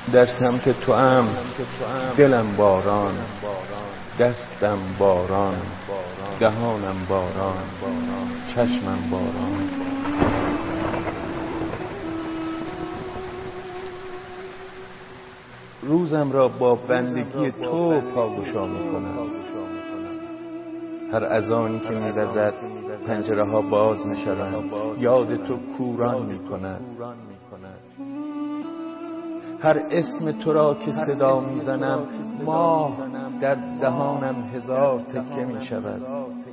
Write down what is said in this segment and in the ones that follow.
در سمت تو ام دلم باران، دستم باران، دهانم باران، چشمم باران. روزم را با بندگی تو پاگشا میکنم. هر اذانی که می‌وزد پنجره ها باز میشوند، یاد تو کوران میکند. هر اسم تو را که صدا میزنم، ماه در دهانم هزار تکه میشود.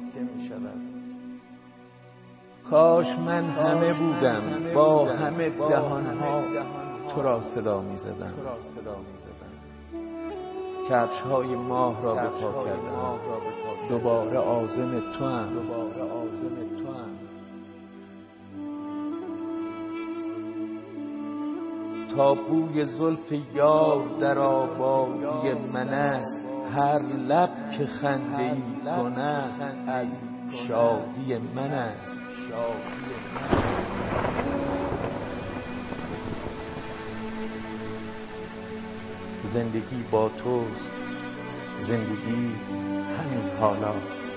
کاش من همه بودم، با همه دهانها تو را صدا میزدم. کفش های ماه را به پا کردم، دوباره عازم تو ام. تا بوی زلف یار در آبادی من است، هر لب که خنده ای کند از شادی من است. زندگی با توست، زندگی همین حالاست.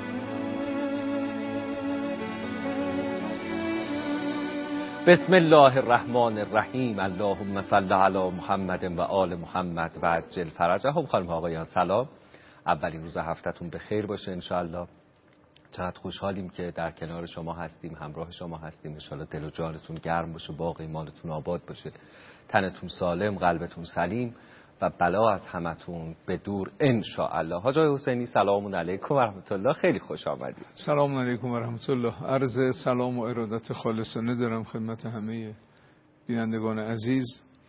بسم الله الرحمن الرحیم. اللهم صل علی محمد و آل محمد و عجل فرجهم. خانم ها آقایان سلام. اولین روز هفته‌تون به خیر باشه انشاءالله. چقدر خوشحالیم که در کنار شما هستیم، همراه شما هستیم. انشاءالله دل و جانتون گرم باشه، باقی مالتون آباد باشه، تنتون سالم، قلبتون سلیم و بلا از همتون به دور انشاءالله. حاج آقای حسینی سلام علیکم و رحمت الله، خیلی خوش آمدید. سلام علیکم و رحمت الله. عرض سلام و ارادت خالصانه دارم خدمت همه بینندگان عزیز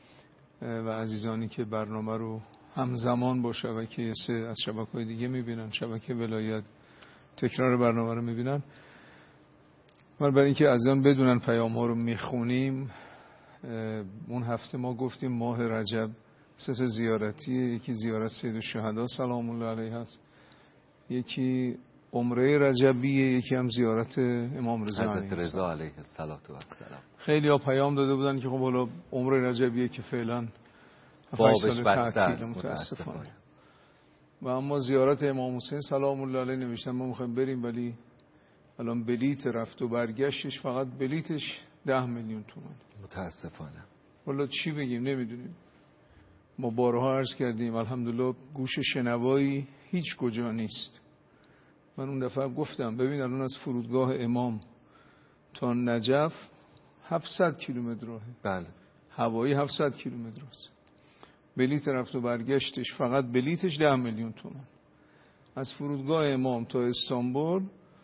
و عزیزانی که برنامه رو همزمان با شبکه 3 از شبکه‌های دیگه میبینن، شبکه ولایت تکرار برنامه رو میبینن. من برای اینکه عزیزان بدونن پیام ها رو میخونیم، اون هفته ما گفتیم ماه رجب 3 زیارتیه. یکی زیارت سید الشهدا سلام الله علیه هست، یکی عمره رجبیه، یکی هم زیارت امام رضا علیه السلام. خیلی ها پیام داده بودن که خب حالا عمره رجبیه که فعلا بابش بسته است متاسفانه. و اما زیارت امام حسین سلام الله علیه نوشتن ما میخوایم بریم، ولی الان بلیت رفت و برگشتش فقط بلیتش 10 میلیون تومان. متاسفانه. والا چی بگیم نمیدونیم. ما بارها عرض کردیم الحمدلله گوش شنوایی هیچ کجا نیست. من اون دفعه گفتم ببین الان از فرودگاه امام تا نجف 700 کیلومتر راهه. بله. هوایی 700 کیلومتر است. بلیت رفت و برگشتش فقط بلیتش 10 میلیون تومان. از فرودگاه امام تا استانبول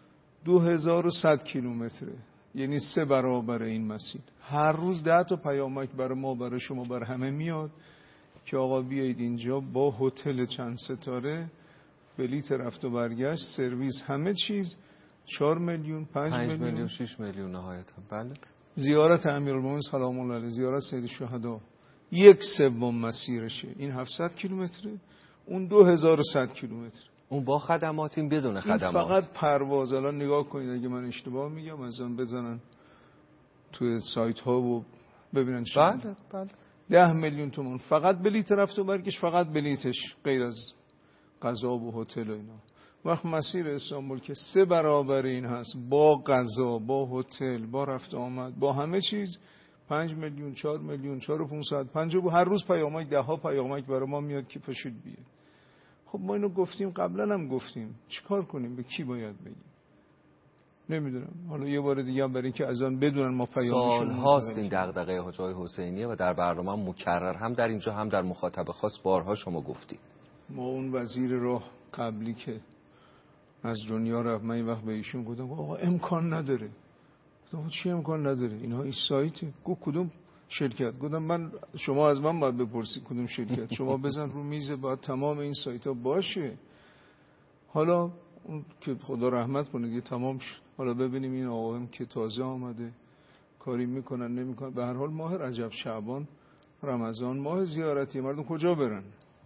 2100 کیلومتره، یعنی 3 برابر این مسیر. هر روز 10 تا پیامک برای ما، برای شما، برای همه میاد که آقا بیایید اینجا با هتل چند ستاره، بلیت رفت و برگشت، سرویس، همه چیز 4 میلیون 5 میلیون 6 میلیون نهایتا. بله. زیارت امیرالمومنین سلام الله علیه، زیارت سید الشهدا 1/3 مسیرشه. این 700 کیلومتره، اون 2100 کیلومتر. اون با خدمات، این بدون خدمات. این فقط پرواز. الان نگاه کنید اگه من اشتباه میگم از اون بزنن توی سایت ها و ببینن. بله. 10 میلیون تومان فقط بلیت رفت و برگشت، فقط بلیتش، غیر از غذا و هتل و اینا. وقت مسیر استانبول که 3 برابر این هست، با غذا، با هتل، با رفت آمد، با همه چیز، 5 میلیون 4 میلیون 4550. هر روز پیامک، 10 ها پیامک برای ما میاد که پشت بیاد. خب ما اینو گفتیم، قبلا هم گفتیم، چیکار کنیم؟ به کی باید بگیم؟ نمیدونم. حالا یه بار دیگه هم برای اینکه از آن بدونن ما پیامشون سال هاست این دغدغه حاج آقای حسینیه و در برنامه مکرر هم در اینجا هم در مخاطب خاص بارها شما گفتید. ما اون وزیر راه قبلی که از دنیا رفت، من این وقت به ایشون گفتم آقا امکان نداره. گفتم چی امکان نداره؟ اینها این سایته. گفت کدوم شرکت؟ گفتم من، شما از من باید بپرسی کدوم شرکت. شما بزن رو میز، باید تمام این سایت ها باشه. حالا اون که خدا رحمت کنه دیگه تمام شد. حالا ببینیم این آقایون که تازه آمده کاری میکنن نمیکنن. به هر حال ماه رجب، شعبان، رمضان ماه زیارتی. مردم کجا برن؟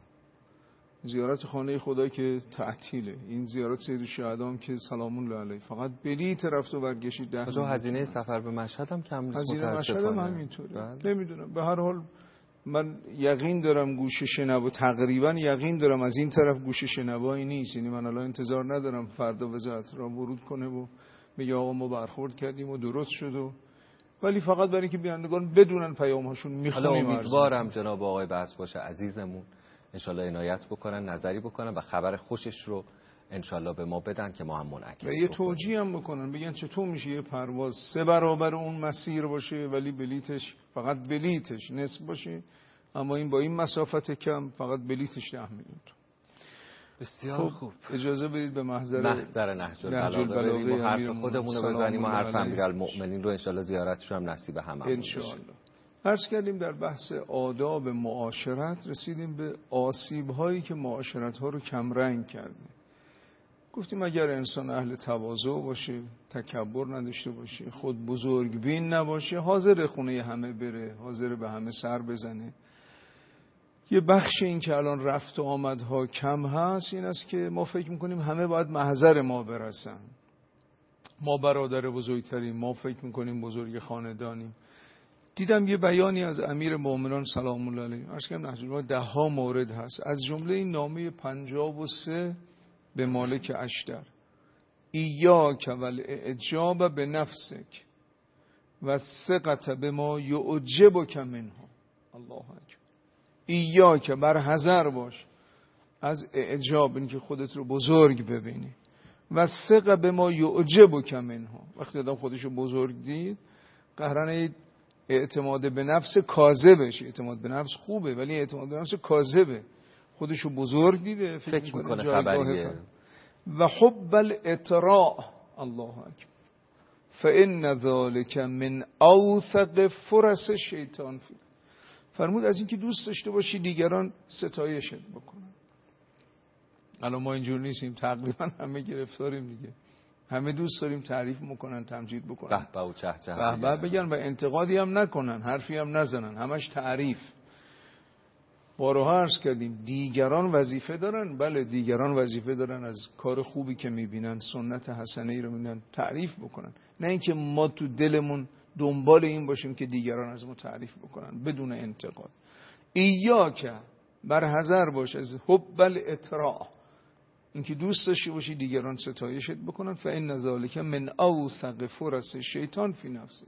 زیارت خانه خدا که تعطیله. این زیارت سید الشهدا هم که سلام الله علیه فقط بلیت رفت و برگشت 10 هزینه سفر به مشهد هم کم نیست. هزینه مشهد هم همینطوره. نمیدونم. به هر حال من یقین دارم گوش شنوا، تقریبا یقین دارم از این طرف گوش شنوایی نیست. یعنی من الان انتظار ندارم فردا وزارت را ورود کنه و بگه آقا ما برخورد کردیم و درست شد ولی فقط برای اینکه بینندگان بدونن پیام‌هاشون میخونیم. امیدوارم جناب آقای بحث‌باش عزیزمون انشالله عنایت بکنن، نظری بکنن و خبر خوشش رو انشالله به ما بدن که ما هم منعکس و یه توجیه هم بکنن، بگن چطور میشه یه پرواز 3 برابر اون مسیر باشه ولی بلیتش فقط بلیتش نصف باشه، اما این با این مسافت کم فقط بلیتش 10 میلیون. بسیار خوب. اجازه بدید به محضر نهج البلاغه بریم و حرف خودمون رو بزنیم و حرف امیرالمؤمنین رو انشالله زیارتش هم نصیب هممون بشه. عرض کردیم در بحث آداب معاشرت رسیدیم به آسیب‌هایی که معاشرت‌ها رو کمرنگ کرده. گفتیم اگر انسان اهل تواضع باشه، تکبر نداشته باشه، خود بزرگبین نباشه، حاضر خونه همه بره، حاضر به همه سر بزنه. یه بخش این که الان رفت و آمدها کم هست این است که ما فکر میکنیم همه باید محضر ما برسن. ما برادر بزرگتریم، ما فکر میکنیم بزرگ خاندانیم. دیدم یه بیانی از امیر مومنان سلام الله علیه، عرض کردم نهج البلاغه 10 مورد هست، از جمله این نامه 53 به مالک اشتر: ایاک والاعجاب بنفسک و ثقة بما یعجبک منه. الله اکبر. ایاک، بر حذر باش از اعجاب، این که خودت رو بزرگ ببینی، و ثقة بما یعجبک منه. وقتی آدم خودش رو بزرگ دید قهرن اعتماد به نفس کاذبش. اعتماد به نفس خوبه ولی اعتماد به نفس کاذبه. خودش رو بزرگ دیده، فکر میکنه خبریه. و حب الاطراء، الله اکبر، فان ذلک من اوثق فرص شیطان. فرمود از اینکه دوست داشته باشی دیگران ستایشت بکنن. الان ما اینجور نیستیم، تقریبا همه گرفتاریم دیگه، همه دوست داریم تعریف میکنن، تمجید بکنن، به به و چه چه به به بگن و انتقادی هم نکنن، حرفی هم نزنن، همش تعریف. بارها عرض کردیم دیگران وظیفه دارن، بله دیگران وظیفه دارن از کار خوبی که میبینن، سنت حسنه ای رو میبینن تعریف بکنن، نه اینکه ما تو دلمون دنبال این باشیم که دیگران از ما تعریف بکنن بدون انتقاد. ایاک، بر حذر باش از حب الاطراء، اینکه دوست داشته باشی دیگران ستایشت بکنن. فإن ذلک من اوثق فرص شیطان فی نفسه.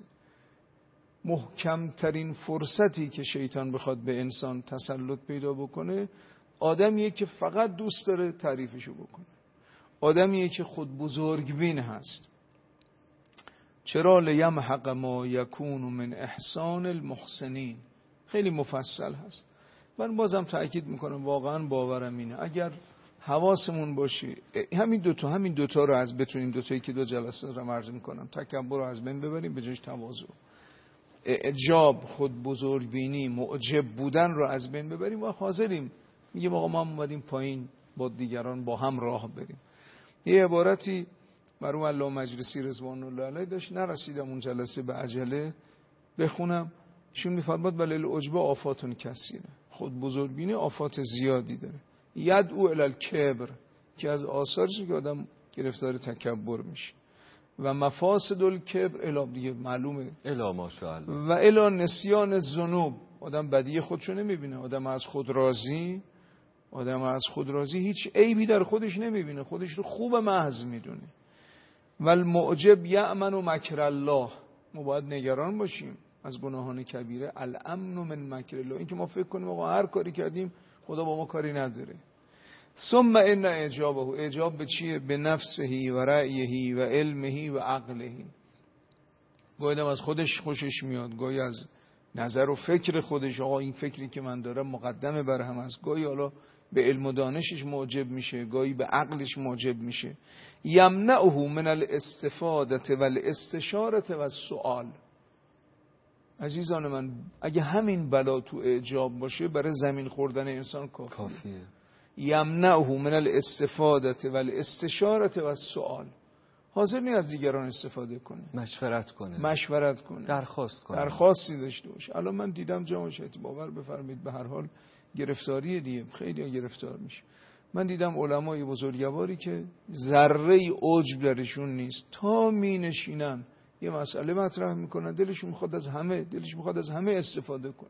محکمترین فرصتی که شیطان بخواد به انسان تسلط پیدا بکنه آدمیه که فقط دوست داره تعریفشو بکنه، آدمیه که خود بزرگبین هست. چرا؟ لیمحق ما یکون من احسان المحسنین. خیلی مفصل هست. من بازم تأکید میکنم، واقعا باورم اینه اگر حواسمون باشه همین دوتا رو از بتونیم، دوتایی که 2 جلسه رو عرض میکنم، تکبر رو از بین ببریم، به جاش تواضع، اعجاب، خود بزرگبینی، معجب بودن رو از بین ببریم و حاضریم میگیم آقا ما اومدیم پایین با دیگران با هم راه بریم. یه عبارتی مرحوم علامه مجلسی رضوان الله علیه داشت، نرسیدم اون جلسه به عجله بخونم. ایشون میفرماد بل العجب آفاتون کثیره. خود بزرگبینی آفات زیادی داره. یدعو الی الکبر، که از آثارش که آدم گرفتار تکبر میشه، و مفاسد الکبر الی، دیگه معلومه، الی ماشاءالله، و الی نسیان الذنوب. آدم بدی خودشو نمیبینه، آدم از خود راضی هیچ عیبی در خودش نمیبینه، خودش رو خوب محض میدونه. و المعجب یأمن مکر الله. ما باید نگران باشیم از گناهان کبیره. الامن من مکر الله، این که ما فکر کنیم آقا هر کاری کردیم خدا با ما کاری نداره. ثم ان اعجابه، اعجاب به چیه؟ به نفسه و رأیه و علمه و عقله. گاهی از خودش خوشش میاد، گاهی از نظر و فکر خودش، آقا این فکری که من دارم مقدمه بر هم است. گاهی حالا به علم و دانشش معجب میشه، گاهی به عقلش معجب میشه. یمنعه من الاستفاده و الاستشاره و السؤال. عزیزان من، اگه همین بلا تو اعجاب باشه برای زمین خوردن انسان کافیه. یمنعه من الاستفاده و الاستشاره و السؤال. حاضر نیست از دیگران استفاده کنه، مشورت کنه، درخواستی داشته باشه. الان من دیدم جامعه شهید، باور بفرمایید، به هر حال گرفتاری دیگه خیلی گرفتار میشه. من دیدم علمای بزرگواری که ذره عجب درشون نیست، تا می نشینن یه مسئله مطرح میکنن دلشون میخواد از همه استفاده کنه.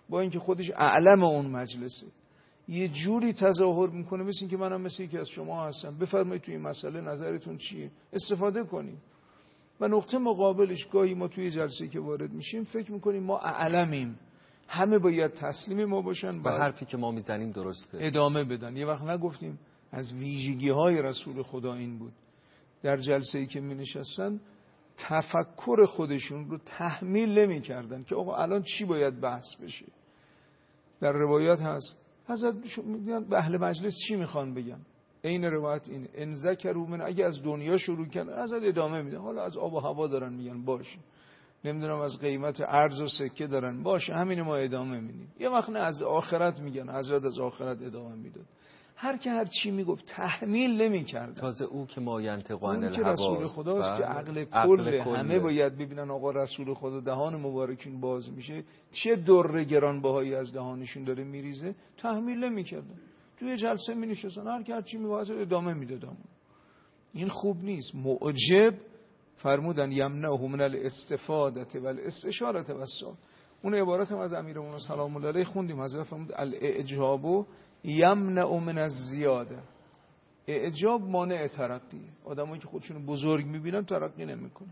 با اینکه خودش اعلم اون مجلسه، یه جوری تظاهر میکنه مثل اینکه منم مثل یکی از شما هستم، بفرمایید توی این مسئله نظرتون چیه، استفاده کنیم. و نقطه مقابلش گاهی ما توی جلسه که وارد میشیم فکر میکنیم ما اعلمیم، همه باید تسلیم ما باشن و حرفی که ما میزنیم درسته ادامه بدن. یه وقت نگفتیم از ویژگی های رسول خدا این بود در جلسه‌ای که می نشستن تفکر خودشون رو تحمیل نمی کردن که آقا الان چی باید بحث بشه. در روایات هست حضرت میگن به اهل مجلس چی میخوان بگن، این روایت اینه ان ذکروا من، اگه از دنیا شروع کردن حضرت ادامه میدن، حالا از آب و هوا دارن میگن باشه، نمیدونم از قیمت ارز و سکه دارن باشه، همین ما ادامه میدیم. یه وقت نه از آخرت میگن، حضرت از آخرت ادامه میداد. هر که هر چی میگفت تحمیل نمیکرد. تازه او که ما ینطق عن الهوی، که رسول خداست که عقل کل همه باید ببینن آقا رسول خدا دهان مبارکین باز میشه چه در گرانبهایی از دهانشون داره میریزه، تحمیل نمیکردن. توی جلسه مینشستن هر که هر چی میگفت ادامه میدادن. این خوب نیست. معجب فرمودن یمنعه من الاستفاده و الاستشاره و السؤال. اون عبارت هم از امیرمون سلام الله علیه خوندیم. حضرت فرمود الاعجاب یمنع من الزیاده. اعجاب مانع ترقیه. آدمایی که خودشون بزرگ میبینن ترقی نمیکنن.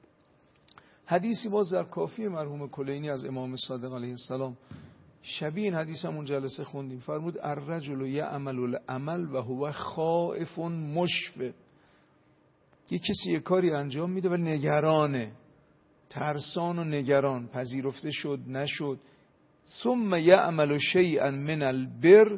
حدیثی باز در کافی مرحوم کلینی از امام صادق علیه السلام شبیه این حدیث همون جلسه خوندیم. فرمود الرجل یعمل العمل و هو خائف مشفق. یه کسی یه کاری انجام میده و نگرانه، ترسان و نگران، پذیرفته شد نشد. ثم یعمل شیئا من البر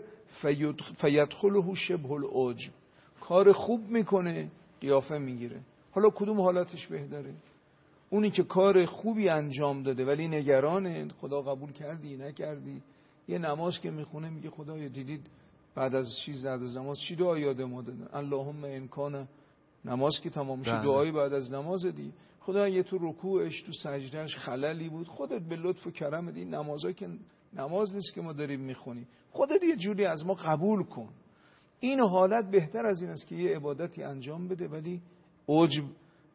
فیدخله شبه العجب. کار خوب میکنه قیافه میگیره. حالا کدوم حالتش بهتره؟ اونی که کار خوبی انجام داده ولی نگرانه، خدا قبول کردی نکردی. یه نماز که میخونه میگه خدایا دیدید بعد از نماز چی دعا یاد ما دادن، اللهم ان کان، نماز که تمام میشه دعایی بعد از نماز دی، خدا یه تو رکوعش تو سجدهش خللی بود، خودت به لطف و کرم دی، نمازا که نماز نیست که ما داریم میخونی، خودت یه جوری از ما قبول کن. این حالت بهتر از این است که یه عبادتی انجام بده ولی عجب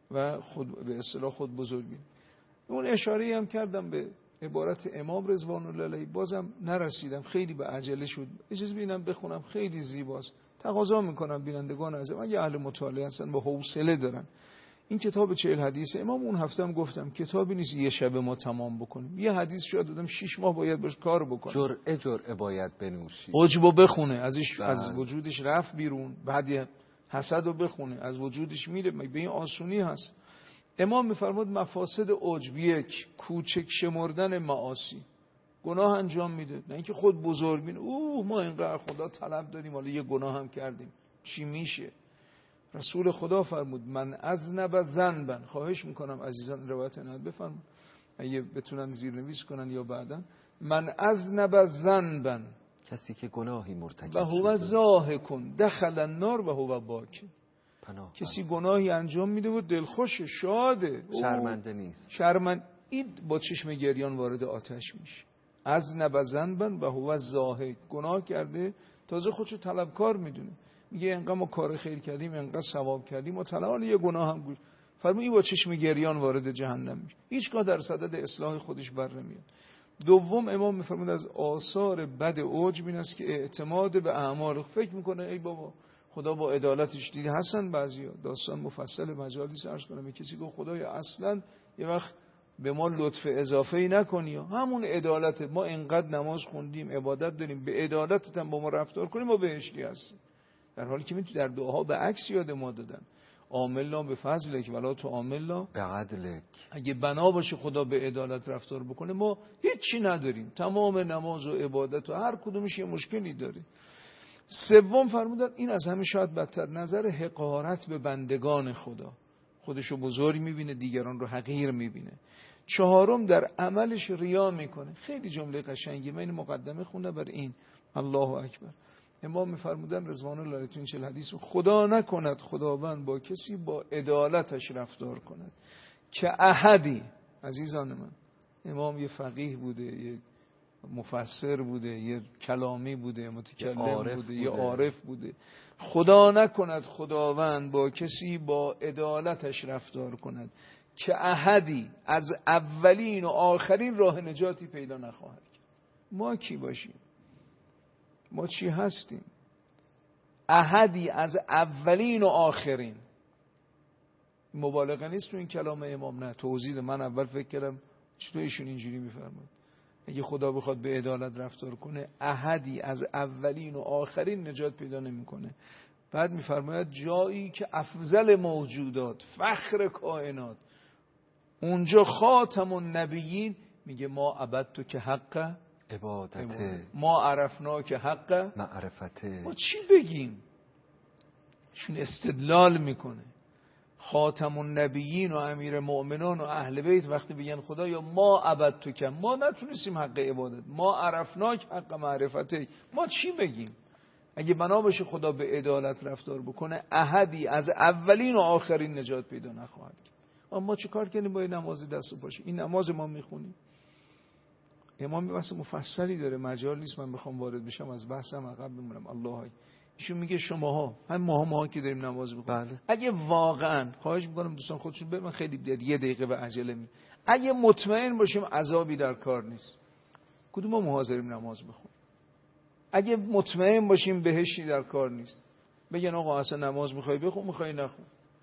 و خود به اصطلاح خود بزرگی. اون اشاره هم کردم به عبارت امام رضوان الله علیه، بازم نرسیدم، خیلی به عجله شد. اجازه ببینم بخونم، خیلی زیباست. تقاضا میکنم بینندگان عزیزم اگه اهل مطالعه هستن با حوصله دارن، این کتاب 40 حدیث امام، اون هفته هم گفتم کتابی نیست یه شب ما تمام بکنیم. یه حدیث شاید دادم 6 ماه باید باش کار بکنیم. جرعه باید بنوشی، عجبو بخونه، از وجودش رفت بیرون، بعد حسدو بخونه، از وجودش میره. به این آسونی هست. امام میفرماد مفاسد عجب: یک، کوچک شمردن معاصی، گناه انجام میده، نه اینکه خود بزرگ بینه ما اینقدر خدا طلب داریم حالا یه گناه هم کردیم چی میشه. رسول خدا فرمود من اذنب ذنبا، خواهش میکنم عزیزان روایت عنایت بفرمایید اگه بتونن زیرنویس کنن یا بعدن، من اذنب ذنبا، کسی که گناهی مرتکب و هو ضاحک دخل النار و هو باک، کسی گناهی انجام میده و دلخوش شاده، شرمنده نیست، این با چشم گریان وارد آتش میشه. اذنب ذنبا و هو ضاحک، گناه کرده تازه خودشو طلبکار میدونه، میگه انقدر ما کار خیر کردیم انقدر ثواب کردیم و طلب یه گناه هم گوش فرمود، این با چشم گریان وارد جهنم میشه، هیچگاه در صدد اصلاح خودش بر نمیاد. دوم امام میفرمود از آثار بد عجب این است که اعتماد به اعمال، فکر میکنه ای بابا خدا با عدالتش دیده. حسن بعضیا داستان مفصل مجالیس عرض کنم، کسی گفت خدایا اصلا یه وقت به ما لطف اضافه‌ای نکنی، همون عدالت ما اینقدر نماز خوندیم عبادت داریم به عدالتت هم با ما رفتار کنیم ما بهشتی هستیم، در حالی که در دعاها به عکس یاد ما دادن عاملنا به فضلک ولا تو عاملنا به عدلک. اگه بنا باشه خدا به عدالت رفتار بکنه ما هیچی نداریم، تمام نماز و عبادت و هر کدومش یه مشکلی داره. سوم فرمودن این از همه شاید بدتر، نظر حقارت به بندگان خدا، خودشو بزرگ میبینه دیگران رو حقیر میبینه. چهارم در عملش ریا میکنه. خیلی جمله قشنگی، من این مقدمه خونده بر این الله اکبر. امام میفرمودن رضوان الله علیه تو این 40 حدیث خدا نکند خداوند با کسی با عدالتش رفتار کند که احدی. عزیزان من، امام یه فقیه بوده، یه مفسر بوده، یه کلامی بوده، متکلم بوده، یه عارف بوده. خدا نکند خداوند با کسی با عدالتش رفتار کند که احدی از اولین و آخرین راه نجاتی پیدا نخواهد کرد. ما کی باشیم؟ ما چی هستیم؟ احدی از اولین و آخرین. مبالغه نیست تو این کلام امام، نه توضیح. من اول فکر کردم چطور ایشون اینجوری میفرماد؟ اگه خدا بخواد به عدالت رفتار کنه، احدی از اولین و آخرین نجات پیدا نمیکنه. بعد میفرماید جایی که افضل موجودات، فخر کائنات، اونجا خاتم النبیین میگه ما عبدتو که حق عبادته، ما عرفنا که حق معرفته. ما چی بگیم؟ شون استدلال میکنه. خاتم النبیین و امیر مؤمنان و اهل بیت وقتی بگن خدا یا ما عبدتو که، ما نتونستیم حق عبادت، ما عرفنا که حق معرفته، ما چی بگیم؟ اگه بنا باشه خدا به عدالت رفتار بکنه، احدی از اولین و آخرین نجات پیدا نخواهد کرد. اما چه کار کنیم با این نماز دست و پاشه؟ این نماز ما میخونیم. امام بحث مفصلی داره، مجال نیست من بخوام وارد بشم، از بحثم عقب بمونم. الله ایشون میگه شماها هم ماها که داریم نماز میخونیم، بله. اگه واقعا، خواهش میکنم دوستان خودشون من خیلی یه دقیقه به عجله می، اگه مطمئن باشیم عذابی در کار نیست، کدوم ما حاضریم نماز بخونیم؟ اگه مطمئن باشیم بهشتی در کار نیست، بگن آقا اصلا نماز میخوای بخون، میخوای نخون،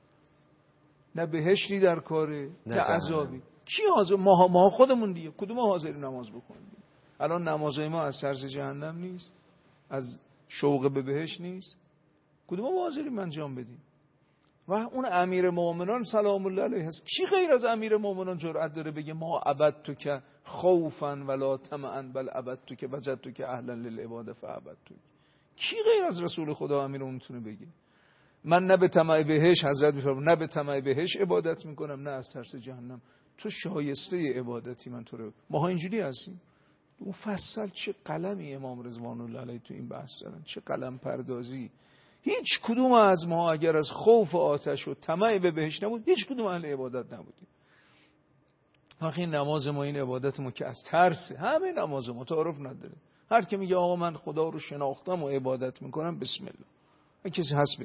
نه بهشتی در کاره نه عذابی. کی حاضر؟ ما خودمون دیگه، کدوم ما حاضریم نماز بخونیم؟ الان نمازهای ما از ترس جهنم نیست، از شوق به بهشت نیست، کدوم ما حاضریم انجام بدیم؟ و اون امیر مومنان سلام الله علیه هست. کی غیر از امیر مومنان جرأت داره بگه ما عبدتو که خوفا ولا طمعا بل عبدتو که وجدتو که اهلا للعباده فعبدتو؟ کی غیر از رسول خدا امیر میتونه بگه من نه به طمع بهشت، حضرت میفرمایند نه به طمع بهشت عبادت میکنم، نه از ترس جهنم، تو شایسته عبادتی من تو رو. ما اینجوری هستیم. مفصل چه قلمی امام رضوان الله علیه تو این بحث دارن، چه قلم پردازی. هیچ کدوم از ما اگر از خوف آتش و طمع به بهشت نبود، هیچ کدوم اهل عبادت نبودیم. آخه نماز ما، این عبادت ما که از ترس، همه نماز ما تعارف نداره. هر کی میگه آقا من خدا رو شناختم و عبادت میکنم، بسم الله. اگه کسی هست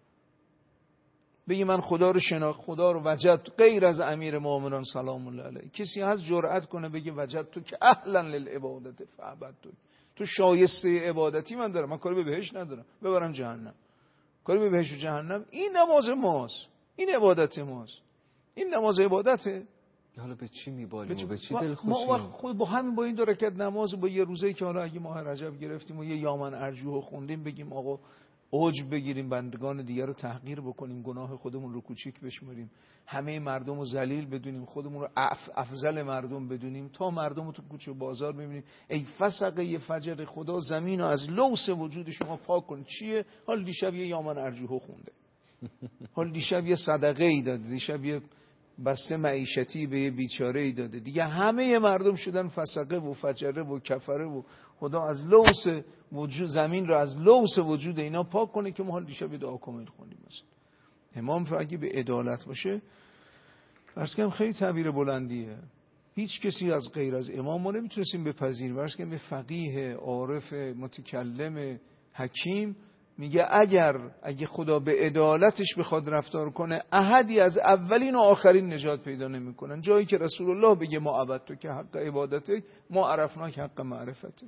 بگی من خدا رو شناخت، خدا رو وجد، غیر از امیر مومنان سلام الله علیه، کسی هست جرأت کنه بگه وجد تو که اهلا للعبادت فعبدتو، تو شایسته عبادتی من دارم، من کاری به بهشت ندارم ببرم جهنم، کاری به بهشت و جهنم. این نماز ماست، این عبادت ماست، این نماز عبادته. حالا به چی میبالیم و به چی دلخوشیم؟ ما خود با همین، با این 2 رکعت نماز، با یه روزه که حالا اگه ماه رجب گرفتیم و یه یامن ارجوه خوندیم، بگیم آقا عجب بگیریم، بندگان دیگر رو تحقیر بکنیم، گناه خودمون رو کوچیک بشمریم، همه مردم رو ذلیل بدونیم، خودمون رو افضل مردم بدونیم، تا مردم رو تو کوچه و بازار ببینیم ای فسقه فجر خدا زمین رو از لوث وجود شما پاک کن. چیه؟ حال دیشب یه یامن ارجوه خونده، حال دیشب یه صدقه ای داده، دیشب یه بسته معیشتی به یه بیچاره ای داده، دیگه همه مردم شدن فسقه و فجره و کفره و خدا از لوث وجود زمین رو از لوث وجود اینا پاک کنه که ما حال دیشب دعا کامل خوندیم. مثلا امام اگه به عدالت باشه، فرض کنم خیلی تعبیر بلندیه، هیچ کسی از غیر از امام ما نمیتونستیم بپذیریم. فرض کنم به فقیه، عارف، متکلم، حکیم میگه اگه خدا به عدالتش بخواد رفتار کنه، احدی از اولین و آخرین نجات پیدا نمیکنن. جایی که رسول الله بگه ما عبدتو که حق عبادته، ما عرفنا که حق معرفته.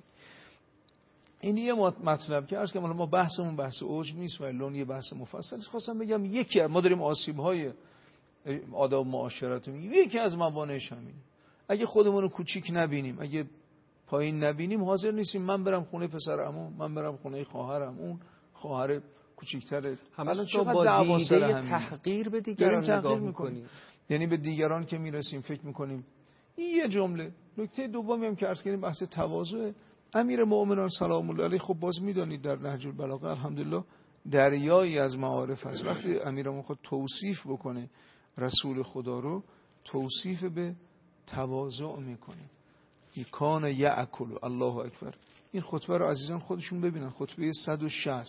این یه مطلب که عرض کنم ما بحثمون بحث اوج نیست، ولی یه بحث مفصل است. خواستم بگم یکی ما داریم آسیب‌های آداب معاشرت میگیم، یکی از موانعش همینه. اگه خودمون رو کوچیک نبینیم، اگه پایین نبینیم، حاضر نیستیم من برم خونه پسر عمو، من برم خونه خواهرم، اون خواهر کوچیک‌تره، الان چقدر با دیده تحقیر به دیگران نگاه می‌کنیم. یعنی به دیگران که میرسیم فکر می‌کنیم. این یه جمله. نکته دومی هم که عرض کردیم بحث تواضع. امیر مومنان سلام الله علیه، خب باز میدونید در نهج البلاغه الحمدلله دریایی از معارف هست. وقتی امیرمون خود توصیف بکنه رسول خدا رو، توصیف به تواضع میکنه. کان یأکل، الله اکبر. این خطبه رو عزیزان خودشون ببینن، خطبه 160.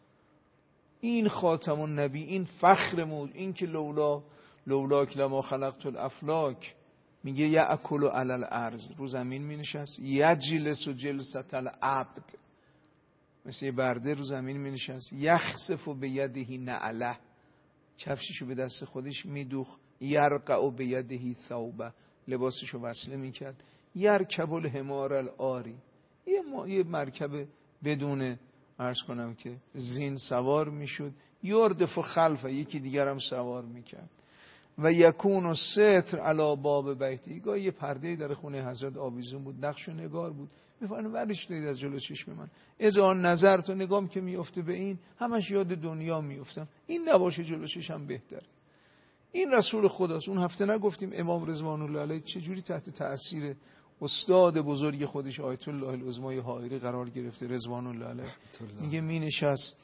این خاتم النبی، این فخر موج، این که لولاک لما خلقت الافلاک، میگه یأکل علی الارض، رو زمین می نشست، یجلس جلسة العبد، مثل یه برده رو زمین می نشست، یخسف بیده نعله، کفششو به دست خودش میدوخت، یرقع بیده ثوبه، لباسشو وصله میکرد، یرکب الحمار العاری، یه مرکب بدون عرض کنم که زین سوار میشد، یردف خلف، یکی دیگر هم سوار میکرد. و یکون و ستر علی باب بیتی، گاه یه پرده در خونه حضرت آویزون بود، نقش و نگار بود. میفرمایند ورش دارید از جلو چشم من، اذا نظر تو نگام که میفته به این، همش یاد دنیا میفتم، این نباشه جلو چشم بهتره. این رسول خداست. اون هفته نگفتیم امام رضوان الله علیه چجوری تحت تأثیر استاد بزرگ خودش آیت الله العظمای حائری قرار گرفته رضوان الله علیه. میگه می نشست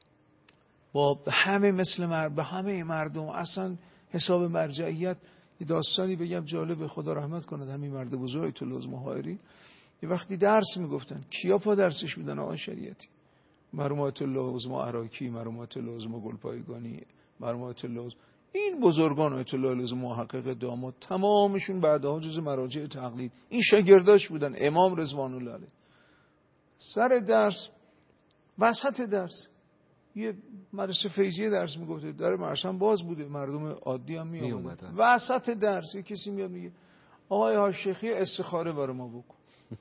با همه مثل به همه مردم، اصلا حساب مرجعیت. یه داستانی بگم جالب، خدا رحمت کنه همین مرد بزرگ آیت الله العظمای حائری، یه وقتی درس میگفتن کیا پا درسش میدن؟ آقای شریعتی، مرحوم آیت الله العظمای عراقی، مرحوم آیت الله العظمای گلپایگانی، مرحوم آیت الله، این بزرگان آیت الله العظمای محقق داماد تمامشون بعدها جز مراجع تقلید، این شاگرداش بودن امام رضوان الله علیه. سر درس، وسط درس، یه مدرسه فیضیه درس میگفته، در مرسم باز بوده، مردم عادی هم می اومدن. وسط درس یه کسی میاد میگه آقای حاشیخی استخاره برای ما بکن.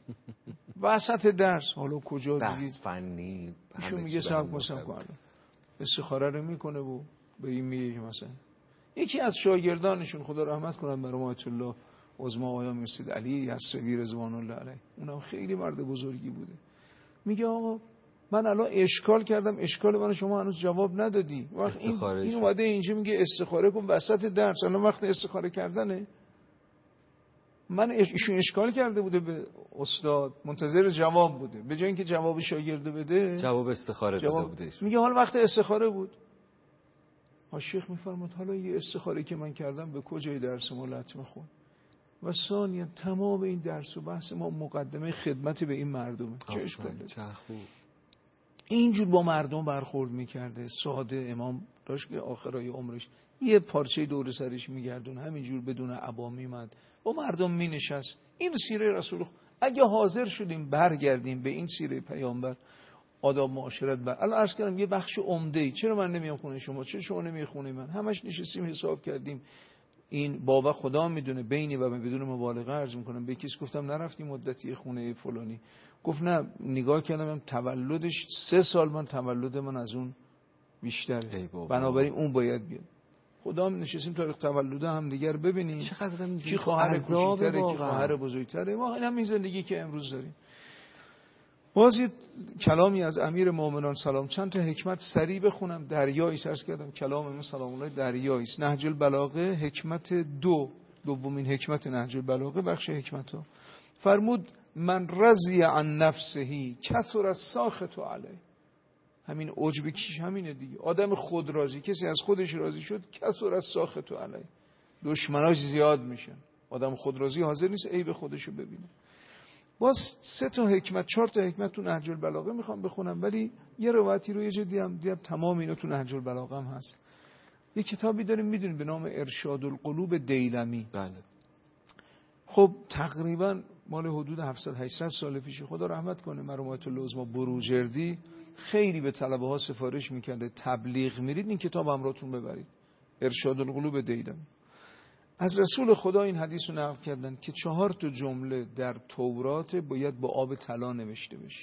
وسط درس، حالا کجا دیدید فنی ایشون میگه صاحب کنه استخاره رو میکنه و به این میگه مثلا یکی از شاگردانشون خدا رحمت کنه برای آیت الله العظمای آقای مرشد علی یسوی رضوان الله علیه، اونم خیلی مرد بزرگی بوده، میگه آقا من الان اشکال کردم، اشکال من شما هنوز جواب ندادی. وقت این اومده اینجا میگه استخاره کن وسط درس، الان وقت استخاره کردنه. من ایشون اشکال کرده بوده به استاد، منتظر جواب بوده، به جای اینکه جواب شاگرد بده جواب استخاره داده بوده. میگه حال وقت استخاره بود. شیخ میفرماد حالا یه استخاره که من کردم به کجای درس ما لطمه خورد؟ و ثانیا تمام این درس و بحث ما مقدمه خدمت به این مردمه. چه اشکاله؟ چه خوب. اینجور با مردم برخورد میکرده. ساده امام داشت که آخرای عمرش یه پارچه دور سرش میگردون، همینجور بدون عبا میمد با مردم مینشست. این سیره رسول خدا. اگه حاضر شدیم برگردیم به این سیره پیامبر، آداب معاشرت الان عرض کردم یه بخش عمده‌ای، چرا من نمیام خونه شما، چرا شما نمیای خونه من؟ همش نشستیم حساب کردیم. این بابا خدا میدونه، بینی و بدون مبالغه عرض میکنم، به کسی گفتم نرفتیم مدتی خونه فلانی، گفت نه، نگاه کردم تولدش 3 سال من تولد من از اون بیشتره، بنابراین اون باید بیاد. خدا هم نشستیم تاریخ تولد هم دیگر ببینیم کی خواهر کوچیک‌تره کی خواهر بزرگتره. ما همین زندگی که امروز داریم. بازی کلامی از امیر مومنان سلام، چند تا حکمت سریع بخونم. دریایی عرض کردم کلام امام سلام الله دریایی است. نهج البلاغه حکمت 2، دومین حکمت نهج البلاغه بخش حکمت ها. فرمود من رضی عن نفسه کثر الساخط علیه. همین عجب کیش همینه دیگه، آدم خود راضی، کسی از خودش راضی شد کثر الساخط علیه، دشمناش زیاد میشن. آدم خود راضی حاضر نیست عیب خودشو ببینه. باز 3 تا حکمت 4 تا حکمت تو نهج البلاغه میخوام بخونم، ولی یه روایتی رو یه جدی هم دیدم تمام اینا تو نهج البلاغه هم هست. یه کتابی داریم میدونید به نام ارشاد القلوب دیلمی. بله. خب تقریبا مال حدود 700-800 سال پیشه. خدا رحمت کنه مرحوم آیت الله العظمای بروجردی خیلی به طلبه ها سفارش میکنه تبلیغ میرید این کتاب همراهتون ببرید، ارشاد القلوب دیلمی. از رسول خدا این حدیث رو نقل کردن که 4 تا جمله در تورات باید با آب طلا نوشته بشه.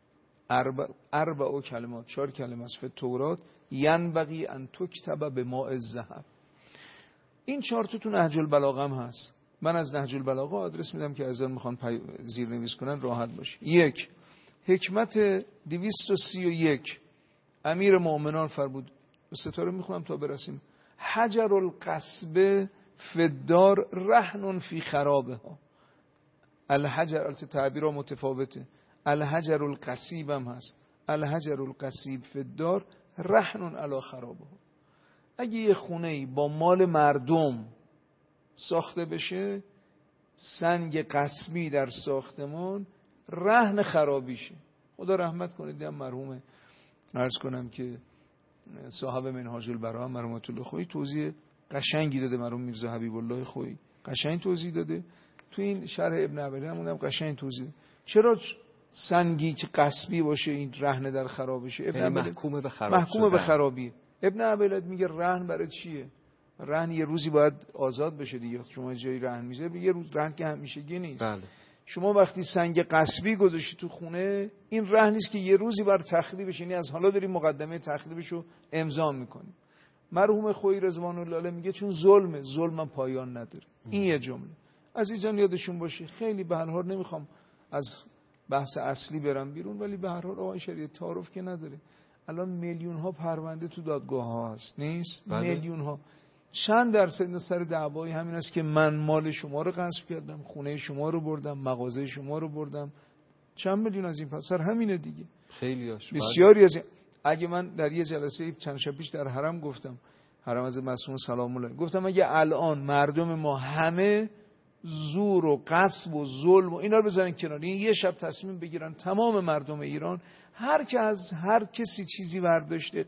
اربع کلمات، 4 کلمه است به تورات، ینبغی ان تکتب بماء الذهب. این 4 تا تو نهج البلاغه هم هست. من از نهج البلاغه آدرس میدم که از اون میخوان زیرنویس کنن راحت باشه. 1 حکمت 231 امیر مومنان فرمود، ستاره میخونم تا برسیم، حجر القصب فدار رهن فی خرابه ها. الحجر، البته تعبیرها متفاوته، الحجر القصیب هم هست، الحجر القصیب فدار رهن علی خرابه ها. اگه یه خونه‌ای با مال مردم ساخته بشه، سنگ قصبی در ساختمان رهن خرابیشه. خدا رحمت کنه. دیدم مرحوم عرض کنم که صاحب منهاج البراء مرحوم الله خویی توضیح قشنگی داده، مرحوم میرزا حبیب الله خویی قشنگ توضیح داده. تو این شرح ابن عبیدی هم قشنگ توضیح داده چرا سنگی که قصبی باشه این رهن در خراب بشه. ابن عبیدی محکوم به خرابی. ابن عبیدی میگه رهن برای چیه؟ رهن یه روزی باید آزاد بشه دیگه. شما جای رهن میذاری، یه روز رهن که همیشگی نیست. بله. شما وقتی سنگ قصبی گذاشتی تو خونه، این ره نیست که یه روزی بر تخریبش، یعنی از حالا داریم مقدمه تخریبشو امضا میکنیم. مرحوم خویی رضوان الله علیه میگه چون ظلم پایان نداره. این یه جمله عزیزان یادشون باشه. خیلی به هر حال نمیخوام از بحث اصلی برم بیرون، ولی به هر حال آقای شریعت تعارف که نداره. الان میلیون ها پرونده تو دادگاه ها هست، نیست؟ میلیون ها. چند درصد سر دعوای همین است که من مال شما رو غصب کردم، خونه شما رو بردم، مغازه شما رو بردم. چند میلیون از این پس سر همینه دیگه. خیلیاش بسیاری از این. اگه من در یه جلسه چند شب پیش در حرم گفتم، حرم از معصوم سلام الله، گفتم اگه الان مردم ما همه زور و غصب و ظلم و اینا رو بذارن کنار، این یه شب تصمیم بگیرن تمام مردم ایران هر که از هر کسی چیزی برداشته،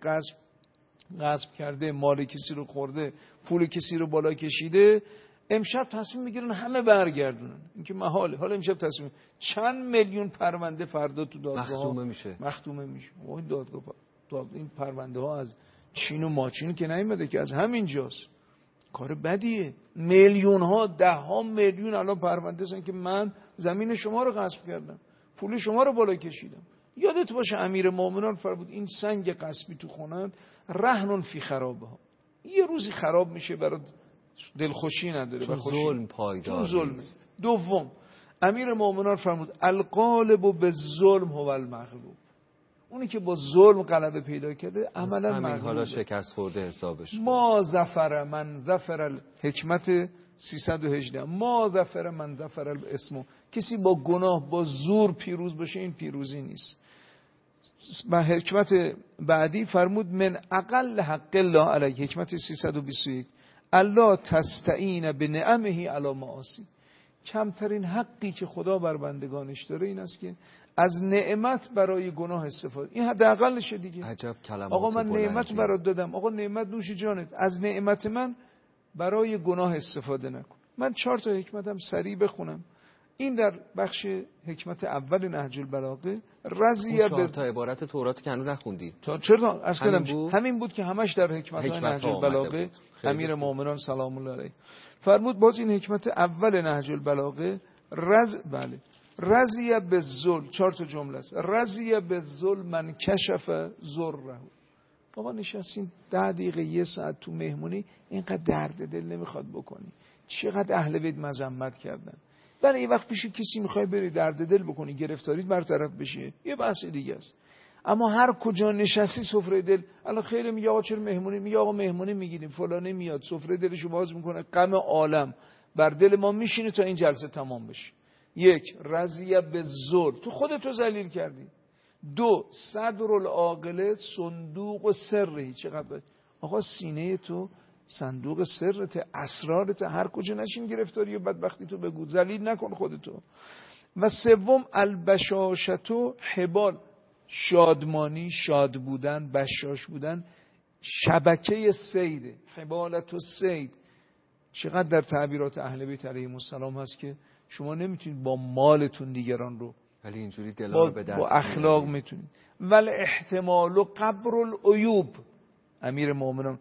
غصب کرده، مال کسی رو خورده، پول کسی رو بالا کشیده، امشب تصمیم میگیرن همه برگردونن. این که محاله. حالا امشب تصمیم چند میلیون پرونده فردا تو دادگاه مختومه میشه. این دادگاه این پرونده ها از چین و ماچین که نیومده که از همین جاست. کار بدیه. میلیون ها، 10 میلیون الان پرونده هستن که من زمین شما رو غصب کردم، پول شما رو بالا کشیدم. یادت باشه امیرالمومنین فرمود این سنگ قصبی تو خونت رهن فی خرابها، یه روزی خراب میشه، برات دلخوشی نداره، چون ظلم پایدار نیست. دوم امیرالمومنین فرمود الغالب بالظلم هو المغلوب، اونی که با ظلم غلبه پیدا کرده عملا مغلوبه. حالا شکست خورده حسابش. ما ظفر من ظفر الحکمت 318 ما ظفر من ظفر الاسم. کسی با گناه با زور پیروز باشه این پیروزی نیست. و حکمت بعدی فرمود من اقل حق الله علیه، حکمت 321 الله تستعین بنعمه علی معاصی. کمترین حقی که خدا بر بندگانش داره این است که از نعمت برای گناه استفاده. این حداقلشه دیگه. عجب کلمات. آقا من نعمت برات دادم، آقا نعمت نوش جانت، از نعمت من برای گناه استفاده نکن. من 4 تا حکمتم سریع بخونم. این در بخش حکمت اول نهج البلاغه. رضیه 4 تا عبارت تورات که هنوز نخوندید. چرا؟ همین بود که همش در حکمت نهج البلاغه امیرالمومنین سلام الله علیه فرمود. باز این حکمت اول نهج البلاغه رضیه بالظلم، 4 تا جمله است. رضیه بالظلم من کشف ذره. آقا نشستین 10 دقیقه 1 ساعت تو مهمونی، اینقدر درد دل نمیخواد بکنی. چقدر اهل بیت مذمت کردن. برای یه وقت پیش کسی میخوای بری درد دل بکنی، گرفتاریت برطرف بشه، یه بحث دیگه است. اما هر کجا نشستی سفره دل، الان خیلی میگه آقا چرا مهمونی، میگه آقا مهمونی میگیریم فلانه میاد سفره دلشو باز میکنه، غم عالم بر دل ما میشینه تا این جلسه تمام بشه. 1 رضیه بالذل، تو خودتو ذلیل کردی. 2 صدر العاقله صندوق سری. چقدر آقا سینه تو صندوق سرت، اسرارت، هر کجا نشین گرفتاری و بدبختی تو بگو، ذلیل نکن خودتو. و 3 البشاشتو حبال، شادمانی، شاد بودن، بشاش بودن، شبکه سیده، حبالت و سید. چقدر در تعبیرات اهل بیت علیهم السلام هست که شما نمیتونید با مالتون دیگران رو، ولی اینجوری دلا رو به دست با اخلاق میتونید. ول احتمال قبر العیوب. امیر مومنان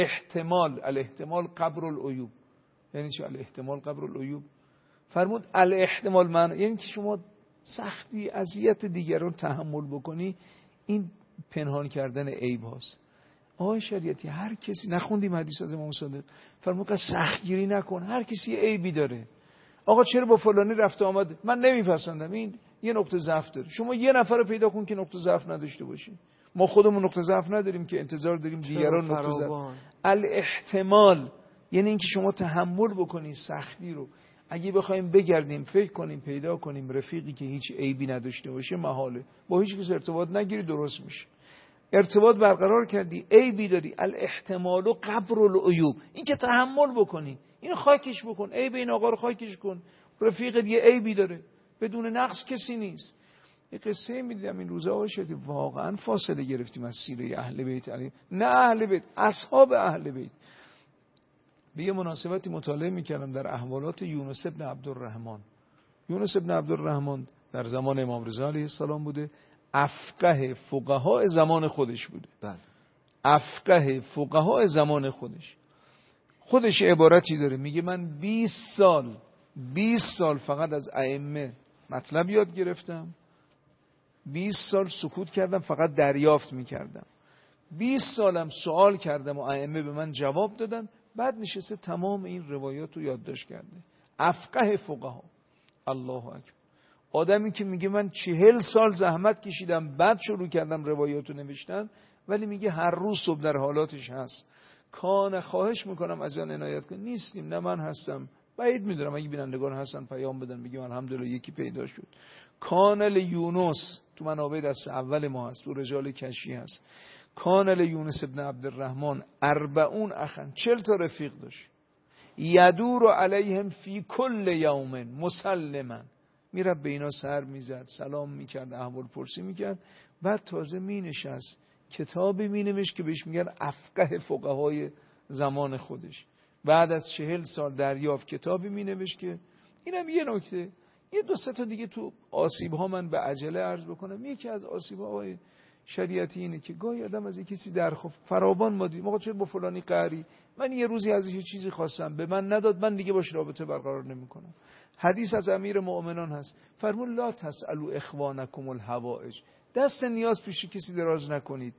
الاحتمال قبر العیوب. یعنی چه الاحتمال قبر العیوب؟ فرمود الاحتمال معنی یعنی که شما سختی اذیت دیگران تحمل بکنی، این پنهان کردن عیب هاست. آقای شریعتی هر کسی، نخوندیم حدیث از امام صادق، فرمود سختگیری نکن، هر کسی عیبی داره. آقا چرا با فلانی رفته آمد من نمیپسندم، این یه نقطه ضعف داره. شما یه نفر رو پیدا کن که نقطه ضعف نداشته باشه. ما خودمون نقطه ضعف نداریم که انتظار داریم دیگران نقطه ضعف. الاحتمال یعنی اینکه شما تحمل بکنی سختی رو. اگه بخوایم بگردیم فکر کنیم پیدا کنیم رفیقی که هیچ عیبی نداشته باشه، محاله. با هیچ کس ارتباط نگیری درست میشه. ارتباط برقرار کردی عیبی داری، الاحتمال و قبر العیوب، این که تحمل بکنی، اینو خاکش بکن، عیب این آقا رو خاکش کن. رفیقت یه عیبی داره، بدون نقص کسی نیست. یه قصه میدیدم این روزا باشید، واقعا فاصله گرفتیم از سیره اهل بیت علی، نه اهل بیت، اصحاب اهل بیت. به یه مناسبتی مطالعه میکردم در احوالات یونس ابن عبدالرحمن. یونس ابن عبدالرحمن در زمان امام رضا علیه السلام بوده، افقه فقها زمان خودش بوده. بله. افقه فقها زمان خودش عبارتی داره، میگه من 20 سال فقط از ائمه مطلب یاد گرفتم، 20 سال سکوت کردم فقط دریافت میکردم، 20 سالم سوال کردم و ائمه به من جواب دادن، بعد نشسته تمام این روایات رو یادداشت کرده. افقه فقها. الله اکبر. آدمی که میگه من 40 سال زحمت کشیدم بعد شروع کردم روایات رو نوشتن، ولی میگه هر روز صبح در حالاتش هست. کان خواهش میکنم از آن عنایت کن. نیستیم، نه من هستم، بعید میدونم اگه بینندگان هستن پیام بدن بگیم الحمدلله یکی پیدا شد. کانل یونس تو منابع دست اول ما هست، تو رجال کشی هست. کانل یونس ابن عبدالرحمن 40 اخن، 40 تا رفیق داشت. یدور علیهم فی کل یوم مسلما، میره به اینا سر میزد، سلام میکرد، احوال پرسی میکرد، بعد تازه مینشست کتابی مینوشت که بهش میگن افقه فقهای زمان خودش. بعد از 40 سال دریافت کتابی مینوشت که اینم یه نکته، یه دو سه تا دیگه تو آسیب ها من به عجله عرض بکنم. یکی از آسیب های شریعتی اینه که گاهی آدم از کسی درخواست فراوان ما دید، آقا چرا با فلانی قهری، من یه روزی ازش یه چیزی خواستم به من نداد، من دیگه باش رابطه برقرار نمیکنم. حدیث از امیر مؤمنان هست، فرمود لا تسالوا اخوانکم الحوائج، دست نیاز پیش کسی دراز نکنید.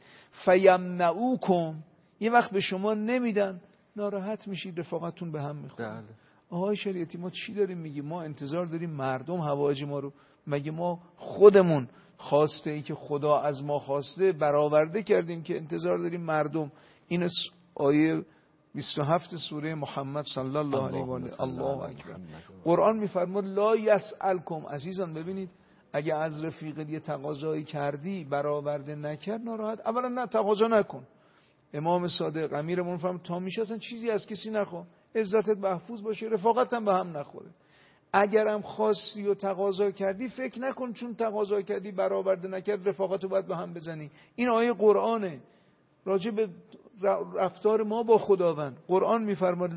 فیمنعوکم، یه وقت به شما نمیدن ناراحت میشید، رفاقتون به هم میخوره. آهای شریعتی ما چی داریم میگیم؟ ما انتظار داریم مردم حوائج ما رو، مگه ما خودمون خواسته ای که خدا از ما خواسته برآورده کردیم که انتظار داریم مردم؟ این آیه 27 سوره محمد صلی الله علیه و آله. الله اکبر. قرآن میفرماد لا یسألکم. عزیزان ببینید، اگه از رفیقت یه تقاضایی کردی برآورده نکرد ناراحت، اولا نه تقاضا نکن. امام صادق امیرمون فرمود تا میشه اصلا چیزی از کسی نخوا، عزتت محفوظ باشه، رفاقت هم به هم نخوره. اگرم خواستی و تقاضا کردی فکر نکن چون تقاضا کردی برآورده نکرد رفاقت رو باید به هم بزنی. این آیه قرآنه راجع به رفتار ما با خداوند. قرآن میفرماد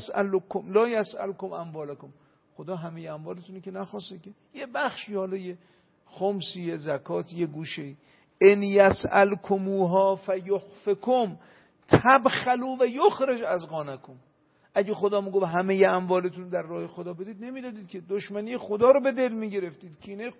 لا یسألکم اموالکم. خدا همه اموالتونه که نخواسته که یه بخشی، حالا یه خمسی، یه زکات، یه گوشه. ان یسألکموها فیخفکم تبخلوا و یخرج اذقانکم. اگه خدا میگه همه اموالتون در راه خدا بدید، نمیدادید که دشمنی خدا رو به دل میگرفتید، کینه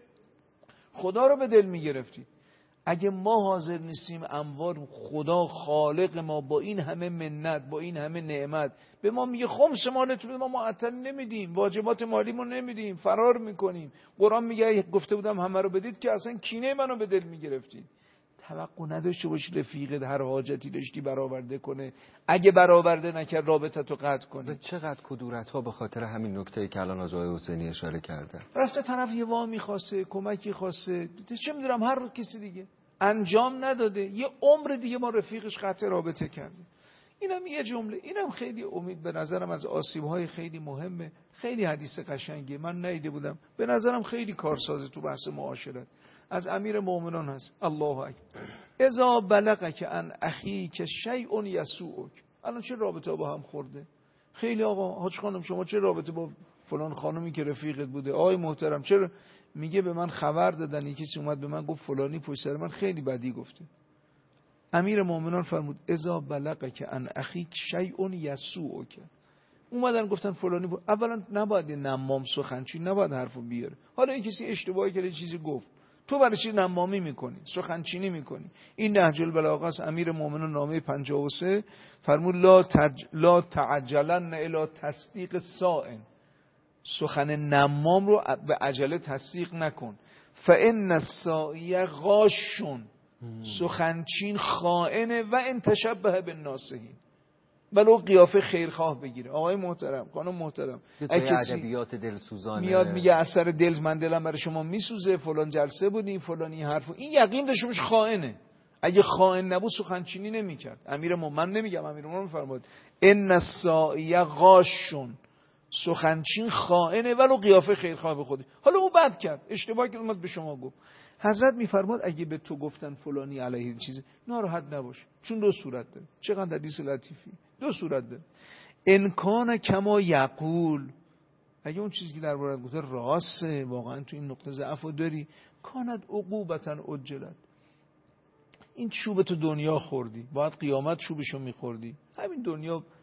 خدا رو به دل میگرفتید. اگه ما حاضر نیستیم اموال خدا خالق ما با این همه منت، با این همه نعمت به ما میگه خمس مالتون، ما معطل نمیدیم، واجبات مالیمو نمیدیم، فرار میکنیم. قرآن میگه گفته بودم همه رو بدید که اصلا کینه منو به دل میگرفتید. توقع نداشته باشی رفیقت هر حاجتی داشتی برآورده کنه، اگه برآورده نکرد رابطتو قطع کنه. چقدر کدورت ها به خاطر همین نکته‌ای که الان آقای حسینی اشاره کردن. رفته طرف یه وامی خواسته، کمکی خواسته، چه میدونم هر کسی دیگه انجام نداده، یه عمر دیگه ما رفیقش قطع رابطه کردیم. اینم یه جمله، اینم خیلی امید به نظرم از آسیب‌های خیلی مهمه. خیلی حدیث قشنگی من ندیده بودم، به نظرم خیلی کارسازه تو بحث معاشرت. از امیر مؤمنان هست، الله اکبر. اذا بلغک عن اخیک شیء یسوءک. الان چه رابطه با هم خورده؟ خیلی آقا حاج خانم شما چه رابطه با فلان خانومی که رفیقت بوده؟ آقای محترم چرا؟ میگه به من خبر دادن یکی اومد به من گفت فلانی پشت سر من خیلی بدی گفته. امیر مؤمنان فرمود اذا بلغک عن اخیک شیء یسوءک. اومدن گفتن فلانی بود. اولا نباید نمام سخنچین نباید حرفو بیاره. حالا این کسی اشتباهی کرده چیزی گفت، تو برای چی نمامی میکنی، سخنچینی میکنی؟ این نهج البلاغه است. امیر مؤمنان نامه 53 فرمود لا تعجلن الی تصدیق سائن. سخن نمام رو به عجله تصدیق نکن. فان الساعی غاشون. سخنچین خائنه و ان تشبه بالناصحین. ولو قیافه خیرخواه بگیره. آقای محترم، خانم محترم، اگه ادبیات دلسوزانه میاد میگه اثر دل من دلم برای شما میسوزه، فلان جلسه بودیم، فلانی حرفو، این یقین داشتمش خائنه. اگه خائن نبود سخنچینی نمیکرد. امیر من نمیگم، امیر من میفرماد ان الساعی غاشون. سخنچین خائنه ولو قیافه خیرخواه به خودی. حالا او بد کرد، اشتباه کرد، اومد به شما گفت. حضرت میفرماد اگه به تو گفتن فلانی علیه این چیز، ناراحت نباش، چون دو صورت داره. چقدر حدیث لطیفی، دو صورت داره. ان کان کما یقول، اگه اون چیزی که دربارت گفته راسته، واقعا تو این نقطه ضعفو داری، کانت عقوبتا اجلت. این چوب تو دنیا خوردی، باید قیامت چوبشو میخوردی. همین دنیا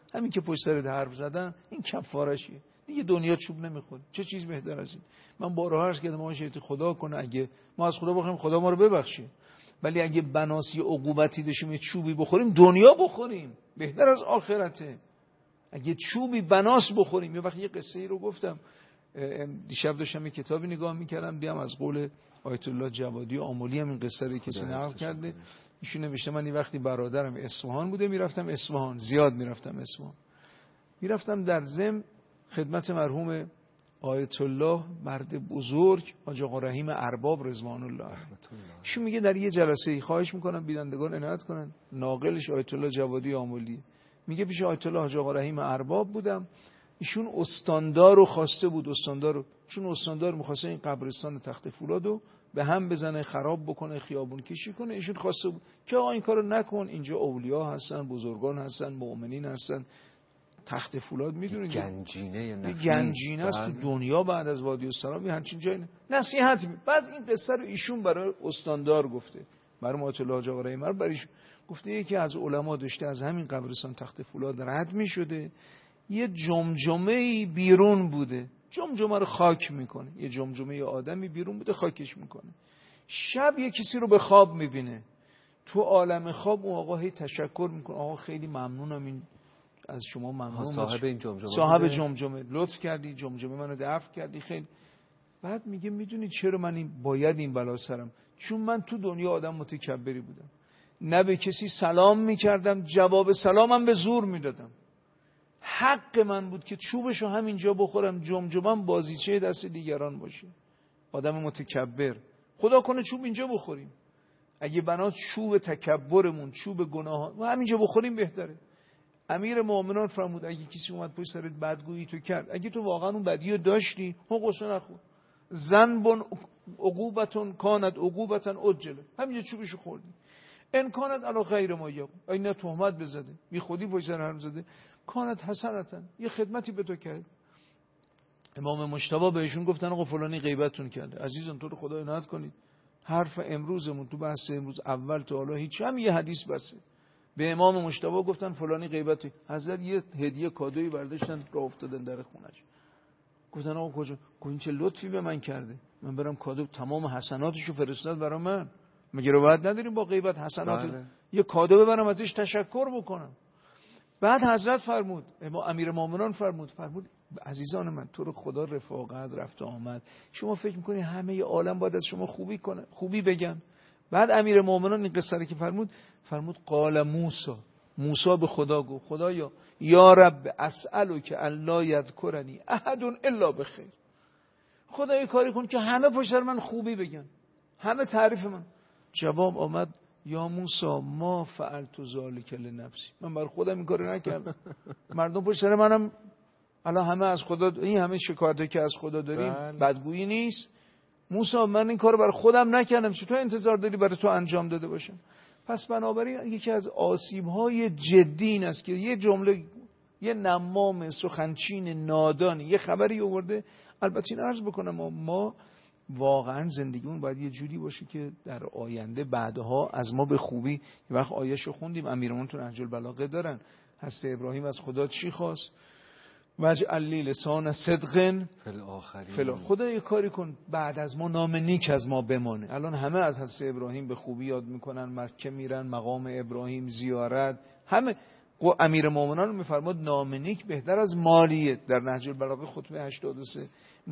همین که پشت سرت حرف زدن این کفارشیه دیگه. دنیا چوب نمیخوره، چه چیز بهتر از این؟ من بارها عرض کردم خدا کنه اگه ما از خدا بخوایم خدا ما رو ببخشه، ولی اگه بناسی عقوبتی داشتیم یه چوبی بخوریم دنیا بخوریم، بهتر از آخرته. اگه چوبی بناس بخوریم. یه وقت یه قصه ای رو گفتم، دیشب داشتم یه کتابی نگاه میکردم دیدم از قول آیت الله جوادی آملی هم این قصه رو کسی نقل کرده. ایشون نوشته من یه وقتی برادرم اصفهان بوده میرفتم اصفهان، زیاد میرفتم اصفهان، میرفتم در ضمن خدمت مرحوم آیت الله مرد بزرگ حاج آقا رحیم ارباب رضوان الله. ایشون میگه در یه جلسه خواهش میکنم بینندگان عنایت کنن، ناقلش آیت الله جوادی آملی، میگه پیش آیت الله حاج آقا رحیم ارباب بودم، ایشون استاندار رو خواسته بود، چون استاندار می‌خواسته این قبرستان تخت فولادو به هم بزنه، خراب بکنه، خیابون کشی کنه، ایشون خواسته بود که آقا این کارو نکن، اینجا اولیا هستن، بزرگان هستن، مؤمنین هستن، تخت فولاد میدونید گنجینه است تو دنیا بعد از وادی السلام همچین جایی نصیحت بعد این قصه رو ایشون برای استاندار گفته، برای آیت الله حاج آقا رحیم برایش گفته یکی از علما داشته از همین قبرستان تخت فولاد رد میشده، یه جمجمه‌ای بیرون بوده، جمجمه رو خاک میکنه، یه جمجمه آدمی بیرون بوده خاکش میکنه، شب یه کسی رو به خواب میبینه، تو عالم خواب اون آقا هی تشکر میکنه، آقا خیلی ممنونم این از شما، ممنونم صاحب این جمجمه، صاحب جمجمه، لطف کردی جمجمه منو دفع کردی خیلی. بعد میگه میدونی چرا من باید این بلا سرم؟ چون من تو دنیا آدم متکبری بودم، نه به کسی سلام میکردم، جواب سلامم به زور میدادم، حق من بود که چوبشو همینجا بخورم، جمجمم بازیچه دست دیگران باشه. آدم متکبر، خدا کنه چوب اینجا بخوریم، اگه بنا چوب تکبرمون، چوب گناه همینجا بخوریم بهتره. امیر مومنان فرمود اگه کسی اومد پشت سرت بدگویی تو کرد، اگه تو واقعا اون بدیو داشتی قصه نخور، ذنب عقوبتون کانت عقوبتن اجله، همینجا چوبشو خوردی. ان کانت علی غیر ما یقول، اینا تهمت بزده، بی خودی پشت سر حرف زده، کانت حسنتن، یه خدمتی به تو کرد. امام مجتبی بهشون گفتن آقا فلانی غیبتتون کرده، عزیزان تو رو خدا عنایت کنید، حرف امروزمون تو بحث امروز اول تا حالا هیچ هم یه حدیث بسه. به امام مجتبی گفتن فلانی غیبته، حضرت یه هدیه کادویی برداشتن راه افتادن در خونش، گفتن آقا کجا؟ گفتن چه لطفی به من کرده، من برم کادو تمام حسناتشو فرستاد برام، من مگه روایت نداریم با غیبت حسنات یه کادو ببرم ازش تشکر بکنم؟ بعد حضرت فرمود، امیر مومنان فرمود عزیزان من تو رو خدا رفاقت رفت آمد، شما فکر میکنی همه عالم باید از شما خوبی بگن؟ بعد امیر مومنان این قصه رو که فرمود قال موسی به خدا گفت خدایا یا رب اسألک الا یذکرنی احد الا بخیر، خدای کاری کن که همه پشت سر من خوبی بگن، همه تعریف من. جواب آمد یا موسی ما فعلت ذلک لنفسی، من بر خودم این کارو نکردم، مردم پشت سر منم الان همه از خدا، این همه شکایتی که از خدا داریم بدگویی نیست؟ موسی من این کارو بر خودم نکردم، چطور انتظار داری برای تو انجام داده باشم؟ پس بنابراین یکی از آسیب‌های جدی این است که یه جمله، یه نمام سخنچین نادان یه خبری آورده. البته این عرض بکنم ما واقعا زندگیمون باید یه جوری باشه که در آینده بعدها از ما به خوبی، یه وقت آیه‌شو خوندیم امیرمون تو نهج البلاغه دارن، حضرت ابراهیم از خدا چی خواست؟ واجعل لی لسان صدق فی خدا یه کاری کن بعد از ما نام نیک از ما بمانه. الان همه از حضرت ابراهیم به خوبی یاد میکنن، مکه میرن، مقام ابراهیم زیارت، همه. امیر مومنان میفرماد نام نیک بهتر از مالیه، در نهج البلاغه خطبه 83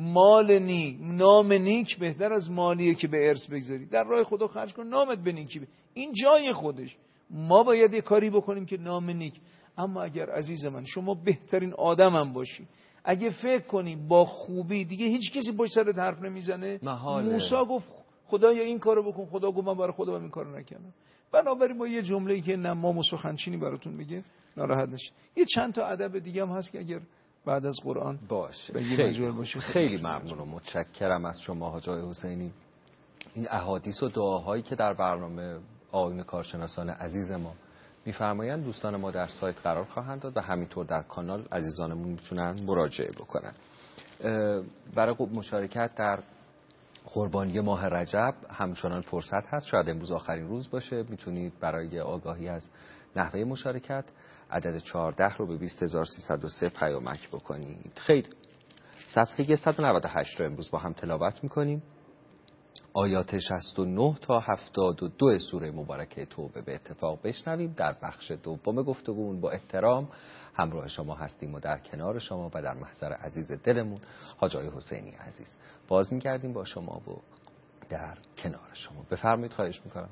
نام نیک بهتر از مالیه که به ارث بگذاری، در راه خدا خرج کن، نامت به نیکی این جای خودش. ما باید یه کاری بکنیم که نام نیک. اما اگر عزیز من شما بهترین آدمم باشی، اگه فکر کنی با خوبی دیگه هیچ کسی پشت سرت حرف نمیزنه، موسی گفت خدایا این کارو بکن، خدا گفت من برای خودم این کارو نکردم. بنابراین ما یه جمله‌ای که نمام و سخنچینی براتون میگه ناراحت نشید. یه چند تا ادب دیگه هم هست که اگر بعد از قرآن باشه. خیلی ممنون و متشکرم از شما حاج آقای حسینی. این احادیث و دعاهایی که در برنامه آیین کارشناسان عزیز ما میفرمایند دوستان ما در سایت قرار خواهند داد و همینطور در کانال عزیزانمون میتونن مراجعه بکنن. برای مشارکت در قربانی ماه رجب همچنان فرصت هست، شاید امروز آخرین روز باشه، میتونید برای آگاهی از نحوه مشارکت عدد 14 رو به 20303 پیامک بکنید. خیر، صفحه 198 رو امروز با هم تلاوت میکنیم. آیات 69 تا 72 سوره مبارکه توبه به اتفاق بشنویم. در بخش دوم گفتگومون با احترام همراه شما هستیم و در کنار شما و در محضر عزیز دلمون حاج آقای حسینی عزیز باز می‌گردیم با شما و در کنار شما. بفرمایید، خواهش می‌کنم.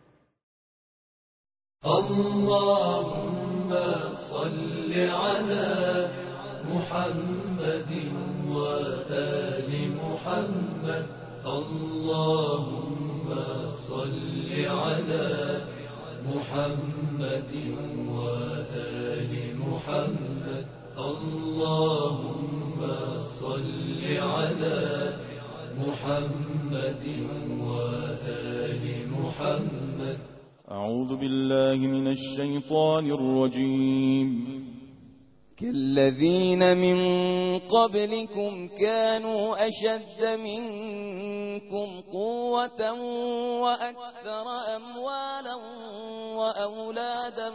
اللهم صل على محمد و آل محمد. اللهم صل على محمد و آل محمد. اللهم صل على محمد و آل محمد. أعوذ بالله من الشيطان الرجيم. كالذين من قبلكم كانوا أشد منكم قوة وأكثر أموالا وأولادا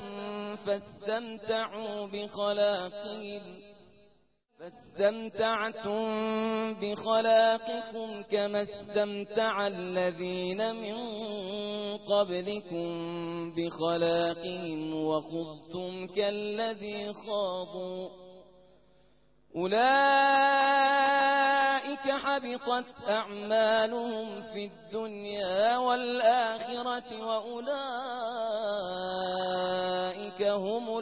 فاستمتعتم بخلاقكم كما استمتع الذين من قبلكم بخلاقهم وخضتم كالذي خاضوا. أولئك حبطت أعمالهم في الدنيا والآخرة وأولئك هم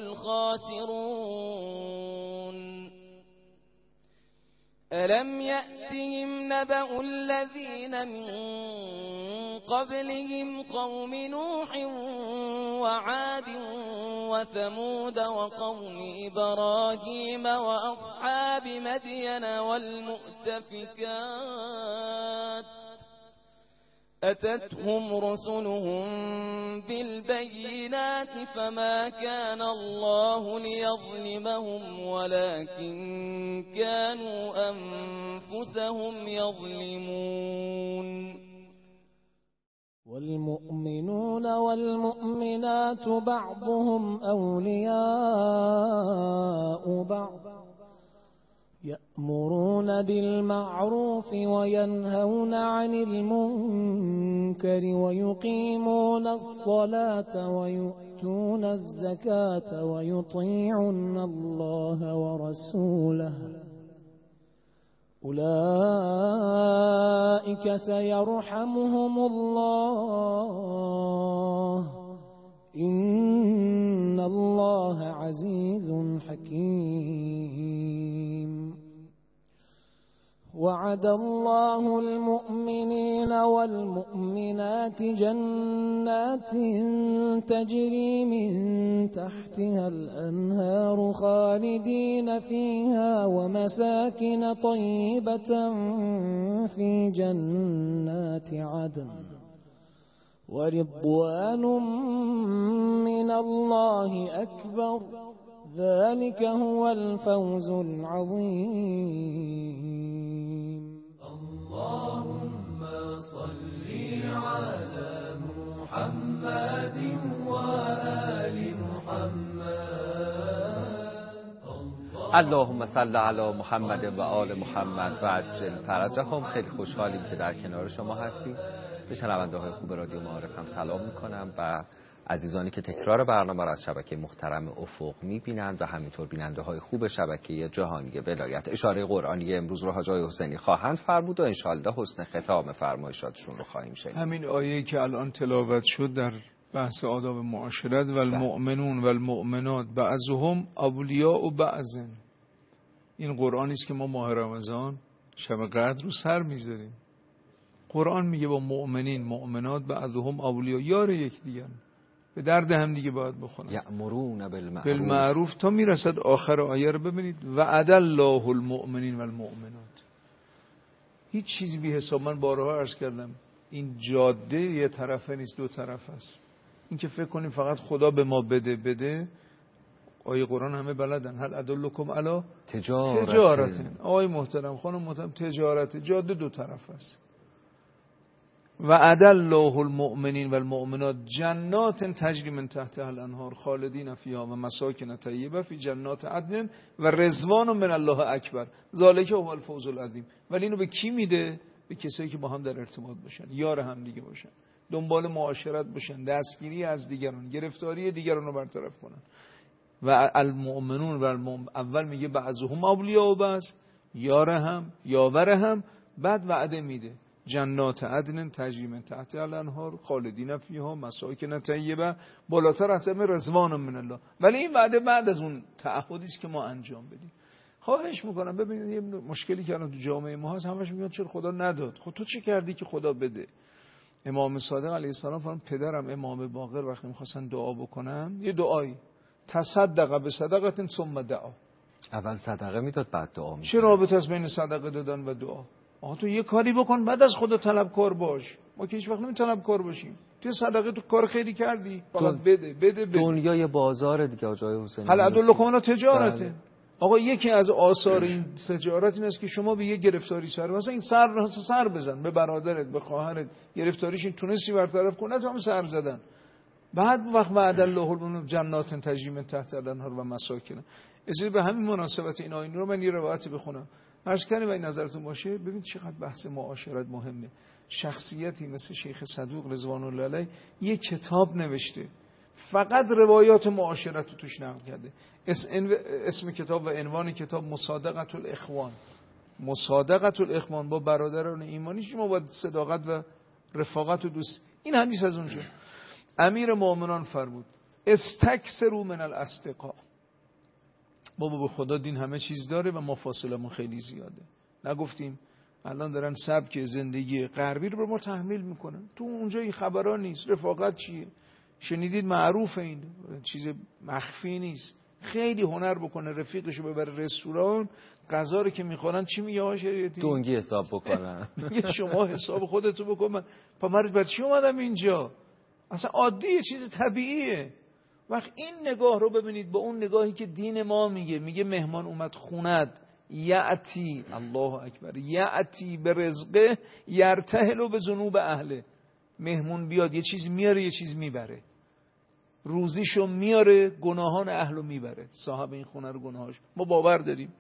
الخاسرون. ألم يأتهم نبأ الذين من قبلهم قوم نوح وعاد وثمود وقوم إبراهيم وأصحاب مدين والمؤتفكات أتتهم رسلهم بالبينات فما كان الله ليظلمهم ولكن كانوا أنفسهم يظلمون. والمؤمنون والمؤمنات بعضهم أولياء بعض يأمرون بالمعروف وينهون عن المنكر ويقيمون الصلاة ويؤتون الزكاة ويطيعون الله ورسوله أولئك سيرحمهم الله إن الله عزيز حكيم. وعد الله المؤمنين والمؤمنات جنات تجري من تحتها الأنهار خالدين فيها ومساكن طيبة في جنات عدن ورضوان من الله أكبر ذلك هو الفوز العظيم. اللهم صل على محمد وآل محمد. اللهم صل علی محمد و آل محمد و عجل فرجهم. خیلی خوشحالیم که در کنار شما هستیم. به شنونده های خوب رادیو معارف هم سلام میکنم و عزیزانی که تکرار برنامه را از شبکه محترم افق میبینند و همینطور بیننده های خوب شبکه جهانی ولایت. اشاره قرآنی امروز رو حاج آقای حسینی خواهند فرمود و انشالله حسن ختام فرمایشاتشون رو خواهیم شنید. همین آیه که الان تلاوت شد در بحث آداب معاشرت و المؤمنون و المؤمنات بعضهم اولیاء و بعضن، این قرآنی است که ما ماه رمضان شب قدر رو سر میذاریم. قرآن میگه با مؤمنین مؤمنات بعضهم اولیاء، یار یکدیگر، به درد هم دیگه باید بخونن. یأمرون بالمعروف تا میرسد آخر آیه رو ببینید. وعد الله المؤمنین و المؤمنات. هیچ چیزی بی حساب، من بارها عرض کردم این جاده یه طرفه نیست، دو طرف است. این که فکر کنیم فقط خدا به ما بده آیه قرآن همه بلدن. هل ادلکم علی تجارت. آقای محترم، خانم محترم، تجارت جاده دو طرف است. وعد الله المؤمنین و المؤمنات جنات تجری من تحتها الانهار خالدین فیها و مساکن طیبه فی جنات عدن و رضوان من الله اکبر ذالک هو الفوز العظیم. ولی اینو به کی میده؟ به کسایی که با هم در ارتباط باشن، یار هم دیگه باشن، دنبال معاشرت باشن، دستگیری از دیگران، گرفتاری دیگران رو برطرف کنن. و المؤمنون و اول میگه بعضهم اولیاء بعض، یار هم یاور هم، بعد وعده میده جنات عدن تجری من تحتها الانهار خالدین فیها مساکن طیبه، بالاتر از همه رضوان من الله. ولی این وعده بعد از اون تعهدی است که ما انجام بدیم. خواهش میکنم ببینید یه مشکلی که الان تو جامعه ما هست، همش میگن چرا خدا نداد؟ خب تو چه کردی که خدا بده؟ امام صادق علیه السلام فرمود پدرم امام باقر وقتی میخواستن دعا بکنن یه دعایی تصدق بصدقه ثم دعا، اول صدقه میداد بعد دعا میکرد. چه رابطه است بین صدقه دادن و دعا؟ آقا تو یه کاری بکن بعد از خدا طلبکار باش. ما که هیچ وقت نمی طلبکار باشیم. تو صدقه تو کار خیری کردی فقط بده. دنیای بازار دیگه آقای حسینی. هل ادلکم علی تجارته. آقا یکی از آثار این تجارت این است که شما به یه گرفتاری سر مثلا این سر بزن به برادرت به خواهرت، گرفتاریش تونستی برطرف کنه تو هم سر زدن. بعد وقت وعد الله جنات تجری من تحتها الانهار و مساکن. اجازه به همین مناسبت این آیه رو من یه روایتی بخونم. عرض کنم این نظرتون باشه. ببین چقدر بحث معاشرت مهمه. شخصیتی مثل شیخ صدوق رضوان الله علیه یه کتاب نوشته فقط روایات معاشرت رو توش نقل کرده. اسم کتاب و عنوان کتاب مصادقة الاخوان. مصادقة الاخوان با برادران ایمانی شما باید صداقت و رفاقت و دوست. این حدیث از اونجا. امیر مومنان فرمود استکثروا من الاصدقاء. بابا به خدا دین همه چیز داره و ما فاصلمون خیلی زیاده. نگفتیم الان دارن سبک زندگی غربی رو به ما تحمیل میکنن. تو اونجا این خبرها نیست. رفاقت چیه؟ شنیدید معروف این چیز مخفی نیست. خیلی هنر بکنه رفیقشو ببره رستوران، غذا رو که میخورن چی میگه ها شریعتی؟ دونگی حساب بکنن. میگه شما حساب خودتو بکن. من برای چی اومدم اینجا؟ اصلا عادیه، چیز طبیعیه. وقت این نگاه رو ببینید با اون نگاهی که دین ما میگه مهمان اومد خونت یعتی الله اکبر یعتی به رزقه یرتهل به ذنوب اهله. مهمون بیاد یه چیز میاره یه چیز میبره، روزیشو میاره گناهان اهلو میبره. صاحب این خونه رو گناهاش ما باور داریم.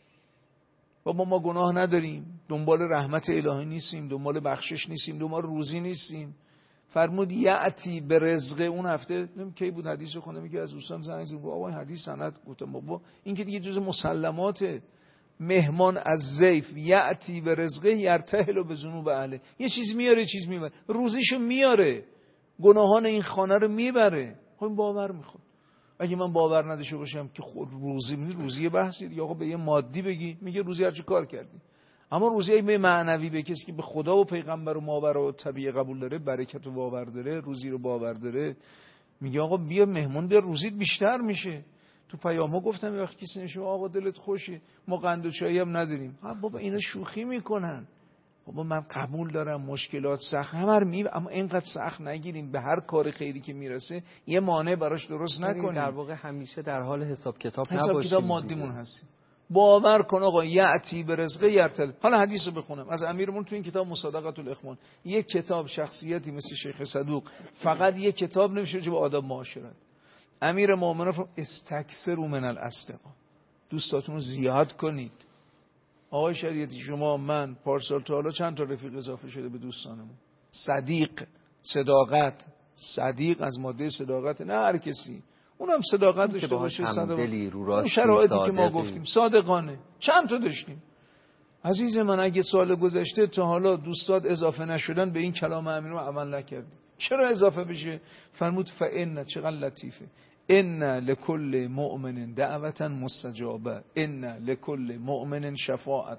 بابا ما گناه نداریم، دنبال رحمت الهی نیستیم، دنبال بخشش نیستیم، دنبال روزی نیستیم. فرمود یعتی به رزقه. اون هفته کی بود حدیث رو خوندم، میگه از دوستان زنگ زد بابا این حدیث سند گفتم بابا این که دیگه جز مسلماته. مهمان از ضیف یعتی به رزقه یرتهل به ذنوب اهله. یه چیز میاره یه چیز میبره، روزیشو میاره گناهان این خانه رو میبره. خب باور میخواد. اگه من باور نداشته باشم که خود روزی بحثی یا آقا به یه مادی بگی میگه روزی هر چی کار کردی، اما روزی به معنوی به کسی که به خدا و پیغمبر و ماورا و طبیعه قبول داره، برکت و باور داره، روزی رو باور داره، میگه آقا بیا مهمون بیا روزیت بیشتر میشه. تو پیامو گفتم وقتی کسی نشه آقا دلت خوشه ما قند و چایی هم نداریم. بابا اینا شوخی میکنن. بابا من قبول دارم مشکلات سخت اما اینقدر سخت نگیریم. به هر کار خیری که میرسه یه مانع براش درست نکنیم. در واقع همیشه در حال حساب کتاب نباشیم. حساب کتاب مادیمون هستیم. باور کن آقا یعتی به رزقه یرتل. حالا حدیث رو بخونم از امیرمون تو این کتاب مصادقة الاخوان. یک کتاب شخصیتی مثل شیخ صدوق فقط یک کتاب نمیشه به آداب معاشرت. امیر مومنان فرمود استکثروا من الاصدقاء. دوستاتون رو زیاد کنید. آقای شریعتی شما من پارسال تا حالا چند تا رفیق اضافه شده به دوستانمون؟ صدیق، صداقت. صدیق از ماده صداقت، نه هر کسی. اونم صداقت داشته باشه، صداقت اون شرایطی که ما گفتیم صادقانه. چند تا داشتیم. عزیز من اگه سال گذشته تا حالا دوستات اضافه نشدن به این کلام امیر رو عمل نکردی، چرا اضافه بشه؟ فرمود فإن چقدر لطیفه ان لكل مؤمن دعوة مستجابه ان لكل مؤمن شفاعة.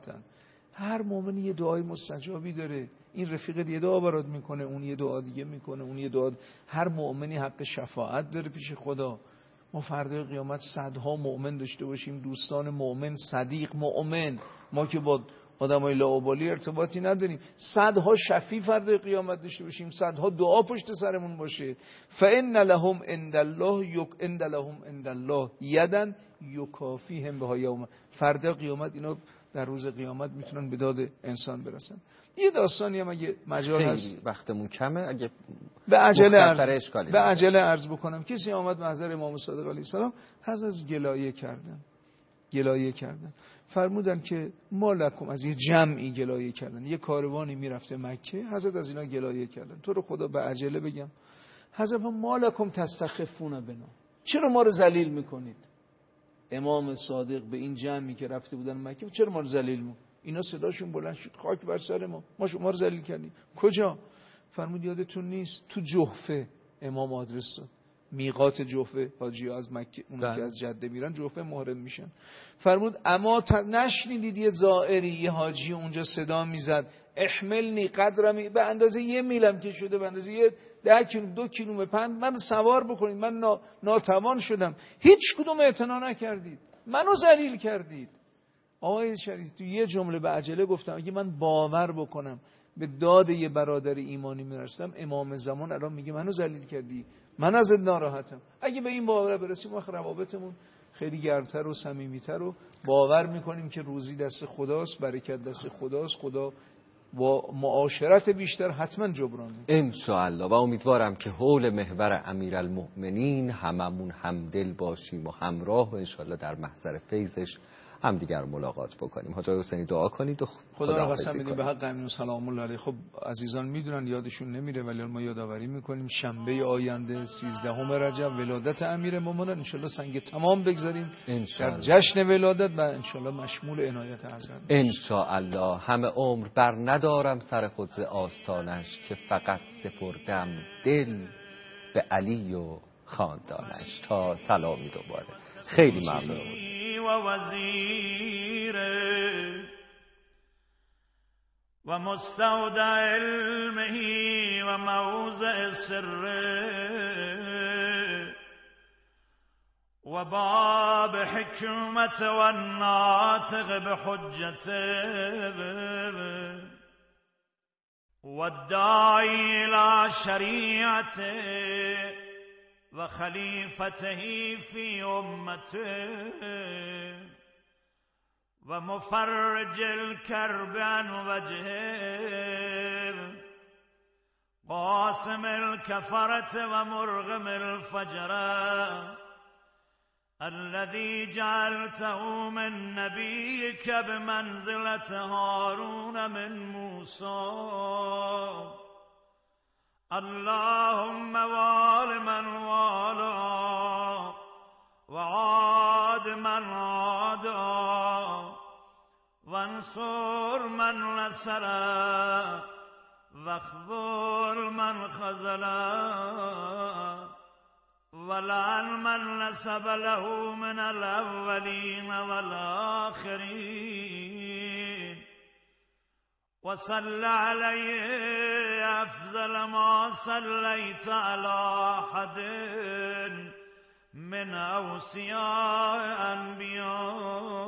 هر مؤمن یه دعای مستجابی داره. این رفیق یه دعا برات میکنه، اون یه دعا دیگه میکنه، اون یه دعا. هر مؤمنی حق شفاعت داره پیش خدا. ما فردای قیامت صدها مؤمن داشته باشیم، دوستان مؤمن، صدیق مؤمن. ما که با آدمای لاابالی ارتباطی نداریم. صدها شفیع فردای قیامت داشته باشیم، صدها دعا پشت سرمون باشه. فإن لهم عند الله عند الله یدا یکافیهم بها یوم، فردا قیامت اینا در روز قیامت میتونن به داد انسان برسن. یه داستانی هم اگه مجال هست، وقتمون کمه، اگه به عجله عرض بکنم. کسی آمد محضر امام صادق علیه السلام، از گلایه کردن فرمودن که ما لکم، از یه جمعی گلایه کردن، یه کاروانی میرفته مکه، حضرت از اینا گلایه کردن. تو رو خدا به عجله بگم، حضرت ما لکم تستخفون بنا، چرا ما رو ذلیل میکنید؟ امام صادق به این جمعی که رفته بودن مکه، چرا ما رو ذلیل میکنید؟ اینا صداشون بلند شد، خاک بر سر ما شما رو ذلیل کردیم. کجا؟ فرمود یادتون نیست تو جحفه امام آدرس داد، میقات جحفه، حاجی‌ها از مکه اون که از جده میرن جحفه محرم میشن. فرمود اما نشنیدید یه زائری، یه حاجی اونجا صدا میزد احملنی قدرمی، به اندازه 1 میلم که شده، به اندازه 10 کیلو 2 کیلومتر پند من سوار بکنید، من ناتوان شدم. هیچ کدوم اعتنا نکردید، منو ذلیل کردید. آقای شریف تو یه جمله به عجله گفتم اگه من باور بکنم به داد یه برادر ایمانی میرسم، امام زمان الان میگه منو ذلیل کردی، من ازت ناراحتم. اگه به این باور برسیم وقت روابطمون خیلی گرمتر و صمیمیتر و باور میکنیم که روزی دست خداست، برکت دست خداست، خدا با معاشرت بیشتر حتما جبران میکنه ان شاء الله. و امیدوارم که حول محور امیرالمؤمنین هممون همدل باشیم و همراه و ان شاء الله در محضر فیضش همدیگر ملاقات بکنیم. حاج حسینی دعا کنید و خدا را قسم بدیم به حق امین سلام الله علیه. خب عزیزان میدونن، یادشون نمیره ولی ما یادآوری میکنیم شنبه آینده 13 رجب ولادت امیرالمومنین، ان شاء الله سنگ تمام بگذاریم در جشن ولادت و ان شاء الله مشمول عنایت حضرت ان شاء الله. همه عمر بر ندارم سر خود ز آستانش، که فقط سپردم دل به علی و خاندانش. تا سلامی دوباره، خیلی ممنون. و وزیره و مستودع علمه و موضع سره و باب حکمت و ناطق بحجته و الداعی الى شریعته و خلیفته فی امته و مفرج الکرب عن وجهه قاسم الکفرة و مرغم الفجرة الذي جعلته من نبيك بمنزلة هارون من موسى اللهم وال من والا وعاد من عادا وانصر من نصر واخذل من خذل ولعن من نسب له من الأولين والآخرين وصل عليه أفضل ما صليت على أحد من أوصياء أنبياء